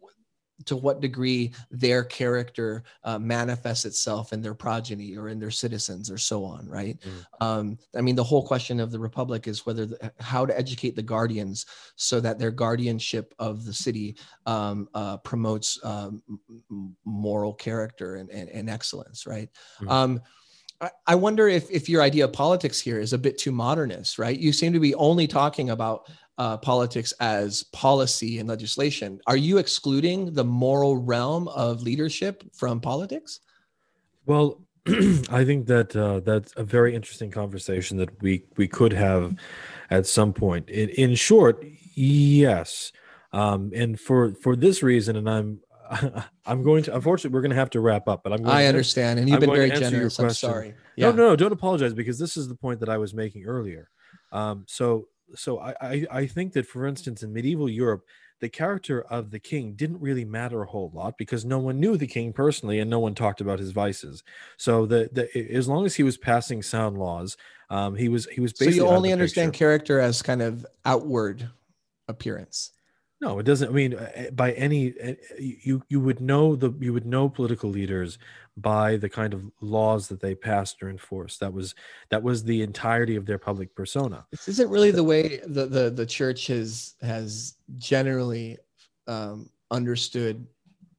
to what degree their character uh, manifests itself in their progeny or in their citizens or so on, right? Mhm. Um, I mean, the whole question of the republic is whether the, how to educate the guardians so that their guardianship of the city um, uh, promotes um, moral character and, and, and excellence, right? Mhm. Um, I wonder if, if your idea of politics here is a bit too modernist, right? You seem to be only talking about uh, politics as policy and legislation. Are you excluding the moral realm of leadership from politics? Well, I think that uh, that's a very interesting conversation that we we could have at some point. In, in short, yes, um, and for for this reason, and I'm I'm going to, unfortunately, we're going to have to wrap up, but I'm going I to answer understand. And you've I'm been going very to answer your generous. I'm question. sorry. No, Yeah. no, no, don't apologize, because this is the point that I was making earlier. Um, so so I, I I think that, for instance, in medieval Europe, the character of the king didn't really matter a whole lot, because no one knew the king personally and no one talked about his vices. So the, the as long as he was passing sound laws, um, he was he was So you basically out of only the understand picture. character as kind of outward appearance. No, it doesn't. I mean, uh, by any uh, you you would know the you would know political leaders by the kind of laws that they passed or enforced. That was that was the entirety of their public persona. This isn't really the way the, the, the church has, has generally um, understood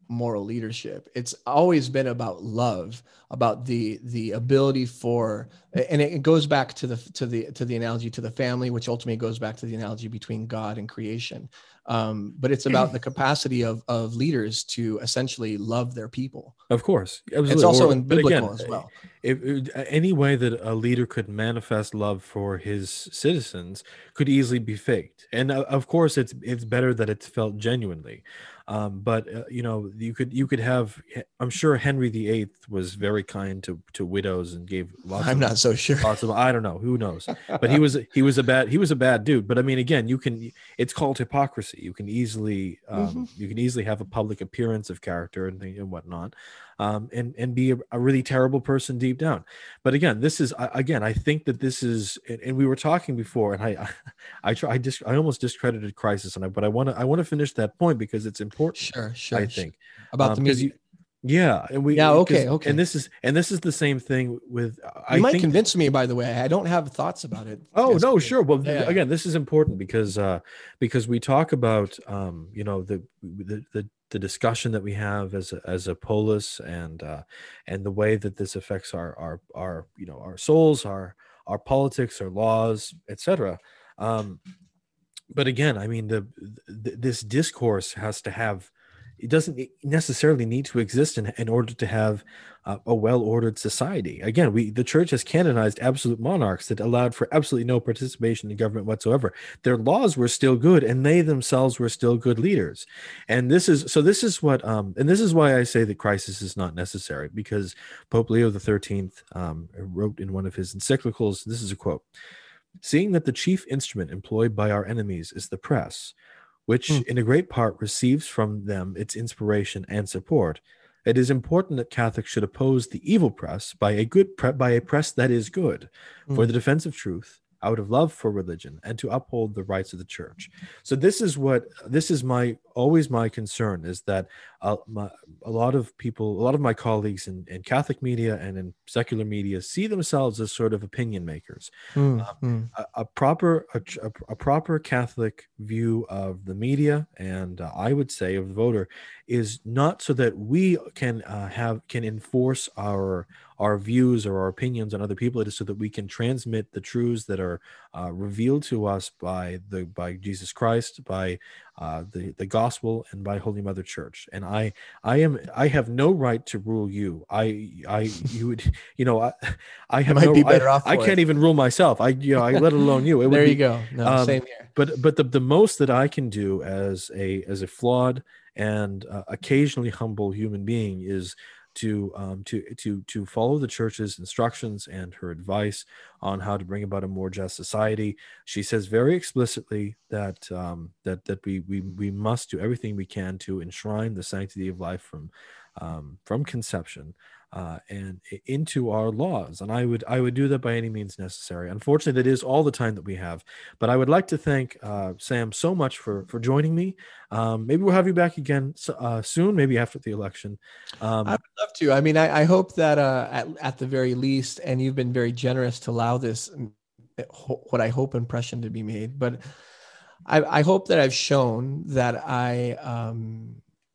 moral leadership. It's always been about love, about the the ability for, and it goes back to the to the to the analogy to the family, which ultimately goes back to the analogy between God and creation. Um, but it's about the capacity of of leaders to essentially love their people. Of course, absolutely. It's also Or, in but biblical again, as well. if, if any way that a leader could manifest love for his citizens could easily be faked, and uh, of course, it's it's better that it's felt genuinely. Um, but uh, you know, you could you could have. I'm sure Henry the Eighth was very kind to to widows and gave lots I'm of not so sure. lots of. I don't know, who knows, but he was he was a bad he was a bad dude. But I mean, again, you can. It's called hypocrisy. You can easily um, Mm-hmm. you can easily have a public appearance of character and thing and whatnot. Um, and and be a, a really terrible person deep down. But again, this is I- again, I think that this is, and and we were talking before, and I, I, I try, I just, I almost discredited Crisis, and I, but I want to, I want to finish that point because it's important. Sure, sure. I sure. think About um, the because media. you, yeah, and we, Yeah, 'cause- okay, okay. and this is, and this is the same thing with. I You might think, convince me, by the way. I don't have thoughts about it. Oh Yes, no, please. sure. Well, Yeah. again, this is important because uh, because we talk about um, you know the, the the the discussion that we have as a, as a polis and uh, and the way that this affects our our our you know our souls, our our politics, our laws, et cetera. Um, but again, I mean, the, the this discourse has to have. It doesn't necessarily need to exist in, in order to have uh, a well-ordered society. Again, we the church has canonized absolute monarchs that allowed for absolutely no participation in government whatsoever. Their laws were still good, and they themselves were still good leaders. And this is so. This is what, um, and this is why I say that crisis is not necessary, because Pope Leo the thirteenth um, wrote in one of his encyclicals. This is a quote: "Seeing that the chief instrument employed by our enemies is the press, which Hmm. in a great part receives from them its inspiration and support, it is important that Catholics should oppose the evil press by a good pre- by a press that is good, for Hmm. the defense of truth, out of love for religion, and to uphold the rights of the church." So this is what this is my always my concern is that uh, my, a lot of people, a lot of my colleagues in, in Catholic media and in secular media see themselves as sort of opinion makers. Hmm. Um, Hmm. a, a proper a, a, a proper Catholic view of the media and uh, I would say of the voter is not so that we can uh, have can enforce our our views or our opinions on other people. It is so that we can transmit the truths that are uh, revealed to us by the by Jesus Christ, by uh, the the gospel, and by Holy Mother Church. And I I am I have no right to rule you. I I you would you know I I You have might no be I, better off I for can't it. even rule myself. I you know I let alone you. It would There you be go. No, um, same here. but but the the most that I can do as a as a flawed and uh, occasionally humble human being is to um, to to to follow the church's instructions and her advice on how to bring about a more just society. She says very explicitly that um, that that we we we must do everything we can to enshrine the sanctity of life from um, from conception uh, and i- into our laws. And I would I would do that by any means necessary. Unfortunately, that is all the time that we have. But I would like to thank uh, Sam so much for for joining me. Um, maybe we'll have you back again so- uh, soon, maybe after the election. I Um, would love to. I mean, I, I hope that uh, at, at the very least, and you've been very generous to allow this, mm, ho- what I hope impression to be made. But I, I hope that I've shown that I um,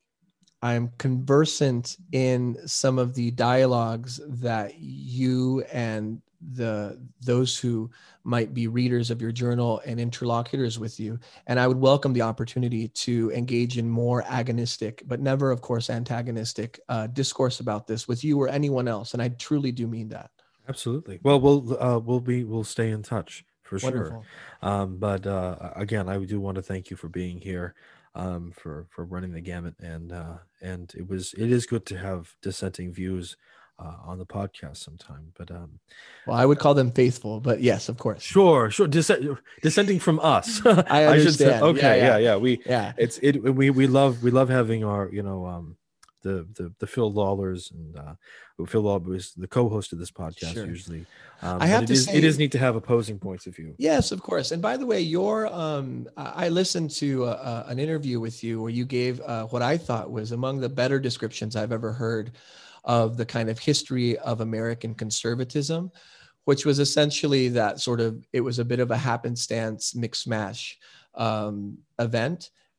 I'm conversant in some of the dialogues that you and the those who might be readers of your journal and interlocutors with you. And I would welcome the opportunity to engage in more agonistic, but never, of course, antagonistic uh, discourse about this with you or anyone else. And I truly do mean that. Absolutely. Well, we'll uh, we'll be we'll stay in touch for sure. Wonderful. Um, but uh, again, I do want to thank you for being here, um, for for running the gamut, and uh, and it was it is good to have dissenting views uh, on the podcast sometime. But um, Well, I would call them faithful, but yes, of course. sure, sure, Dissent, dissenting from us. I I should say. understand. Yeah, Okay, yeah, yeah, yeah. We yeah. it's it we we love we love having our you know um the the the Phil Lawlers and uh Phil Lawler is the co-host of this podcast Sure. usually. I Um, but have it to is it say, is neat to have opposing points of view. yes, of course. And by the way, your um, I I listened to uh, an interview with you where you gave uh, what I thought was among the better descriptions I've ever heard of the kind of history of American conservatism, which was essentially that sort of, it was a bit of a happenstance mix mash um, event.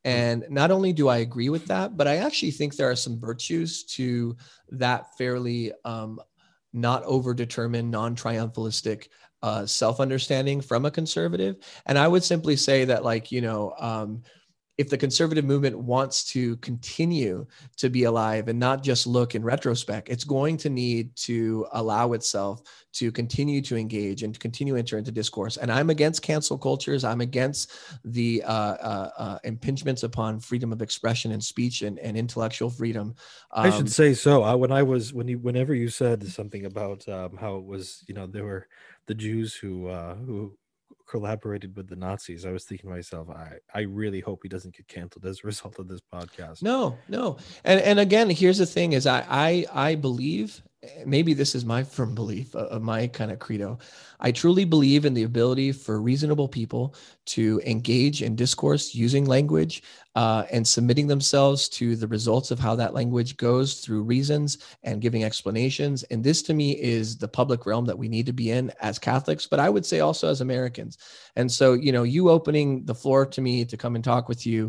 And not only do I agree with that, but I actually think there are some virtues to that fairly um, not overdetermined, non-triumphalistic uh, self-understanding from a conservative. And I would simply say that, like, you know, um, if the conservative movement wants to continue to be alive and not just look in retrospect, it's going to need to allow itself to continue to engage and to continue to enter into discourse. And I'm against cancel cultures. I'm against the uh, uh, uh, impingements upon freedom of expression and speech and, and intellectual freedom. I should Um, say so. I, when I was when you whenever you said something about um, how it was, you know, there were the Jews who uh, who collaborated with the Nazis, I was thinking to myself, I I really hope he doesn't get canceled as a result of this podcast. No, no. And and again, here's the thing is I I I believe, maybe this is my firm belief of of my kind of credo. I truly believe in the ability for reasonable people to engage in discourse using language uh, and submitting themselves to the results of how that language goes through reasons and giving explanations. And this to me is the public realm that we need to be in as Catholics, but I would say also as Americans. And so, you know, you opening the floor to me to come and talk with you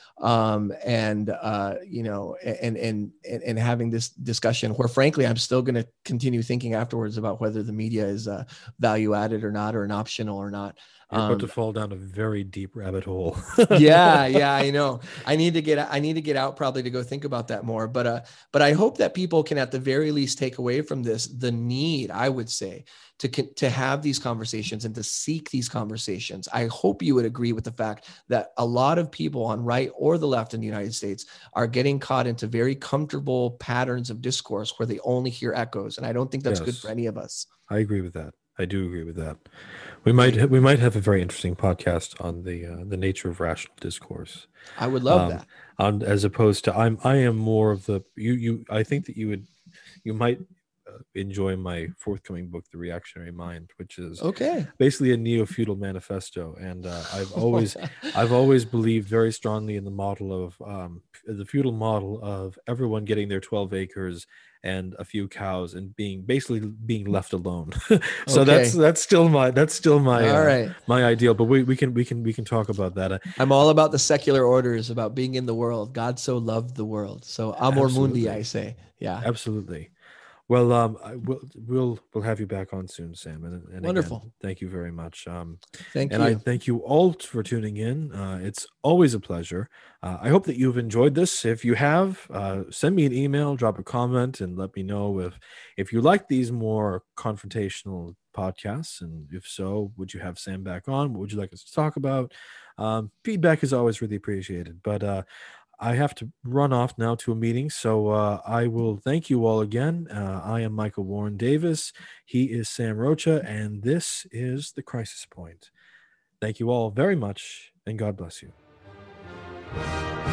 um and uh you know and and and, and having this discussion where frankly I'm still going to continue thinking afterwards about whether the media is uh value added or not, or an optional or not. You're about um to fall down a very deep rabbit hole. yeah yeah I know. i need to get i need to get out probably to go think about that more, but uh but I hope that people can at the very least take away from this the need, I would say, to to have these conversations and to seek these conversations. I hope you would agree with the fact that a lot of people on right or the left in the United States are getting caught into very comfortable patterns of discourse where they only hear echoes, and I don't think that's Yes. good for any of us. I agree with that. I do agree with that. We might ha- we might have a very interesting podcast on the uh, the nature of rational discourse. I would love Um, that. on as opposed to I'm I am more of the you you I think that you would you might uh, enjoy my forthcoming book, The Reactionary Mind, which is Okay. basically a neo-feudal manifesto. And uh, I've always I've always believed very strongly in the model of um, the feudal model of everyone getting their twelve acres and a few cows and being basically being left alone. So Okay. that's that's still my that's still my All uh, right. my ideal. But we, we can we can we can talk about that. Uh, I'm all about the secular orders, about being in the world. God so loved the world. So amor mundi, Absolutely. I say. Yeah. Absolutely. Well, um, I will we'll we'll have you back on soon, Sam. And, and Wonderful. Again, thank you very much. Um, Thank and you. I thank you all for tuning in. Uh, it's always a pleasure. Uh, I hope that you've enjoyed this. If you have, uh, send me an email, drop a comment, and let me know if if you like these more confrontational podcasts. And if so, would you have Sam back on? What would you like us to talk about? Um, feedback is always really appreciated. But uh, I have to run off now to a meeting, so uh, I will thank you all again. Uh, I am Michael Warren Davis. He is Sam Rocha, and this is The Crisis Point. Thank you all very much, and God bless you.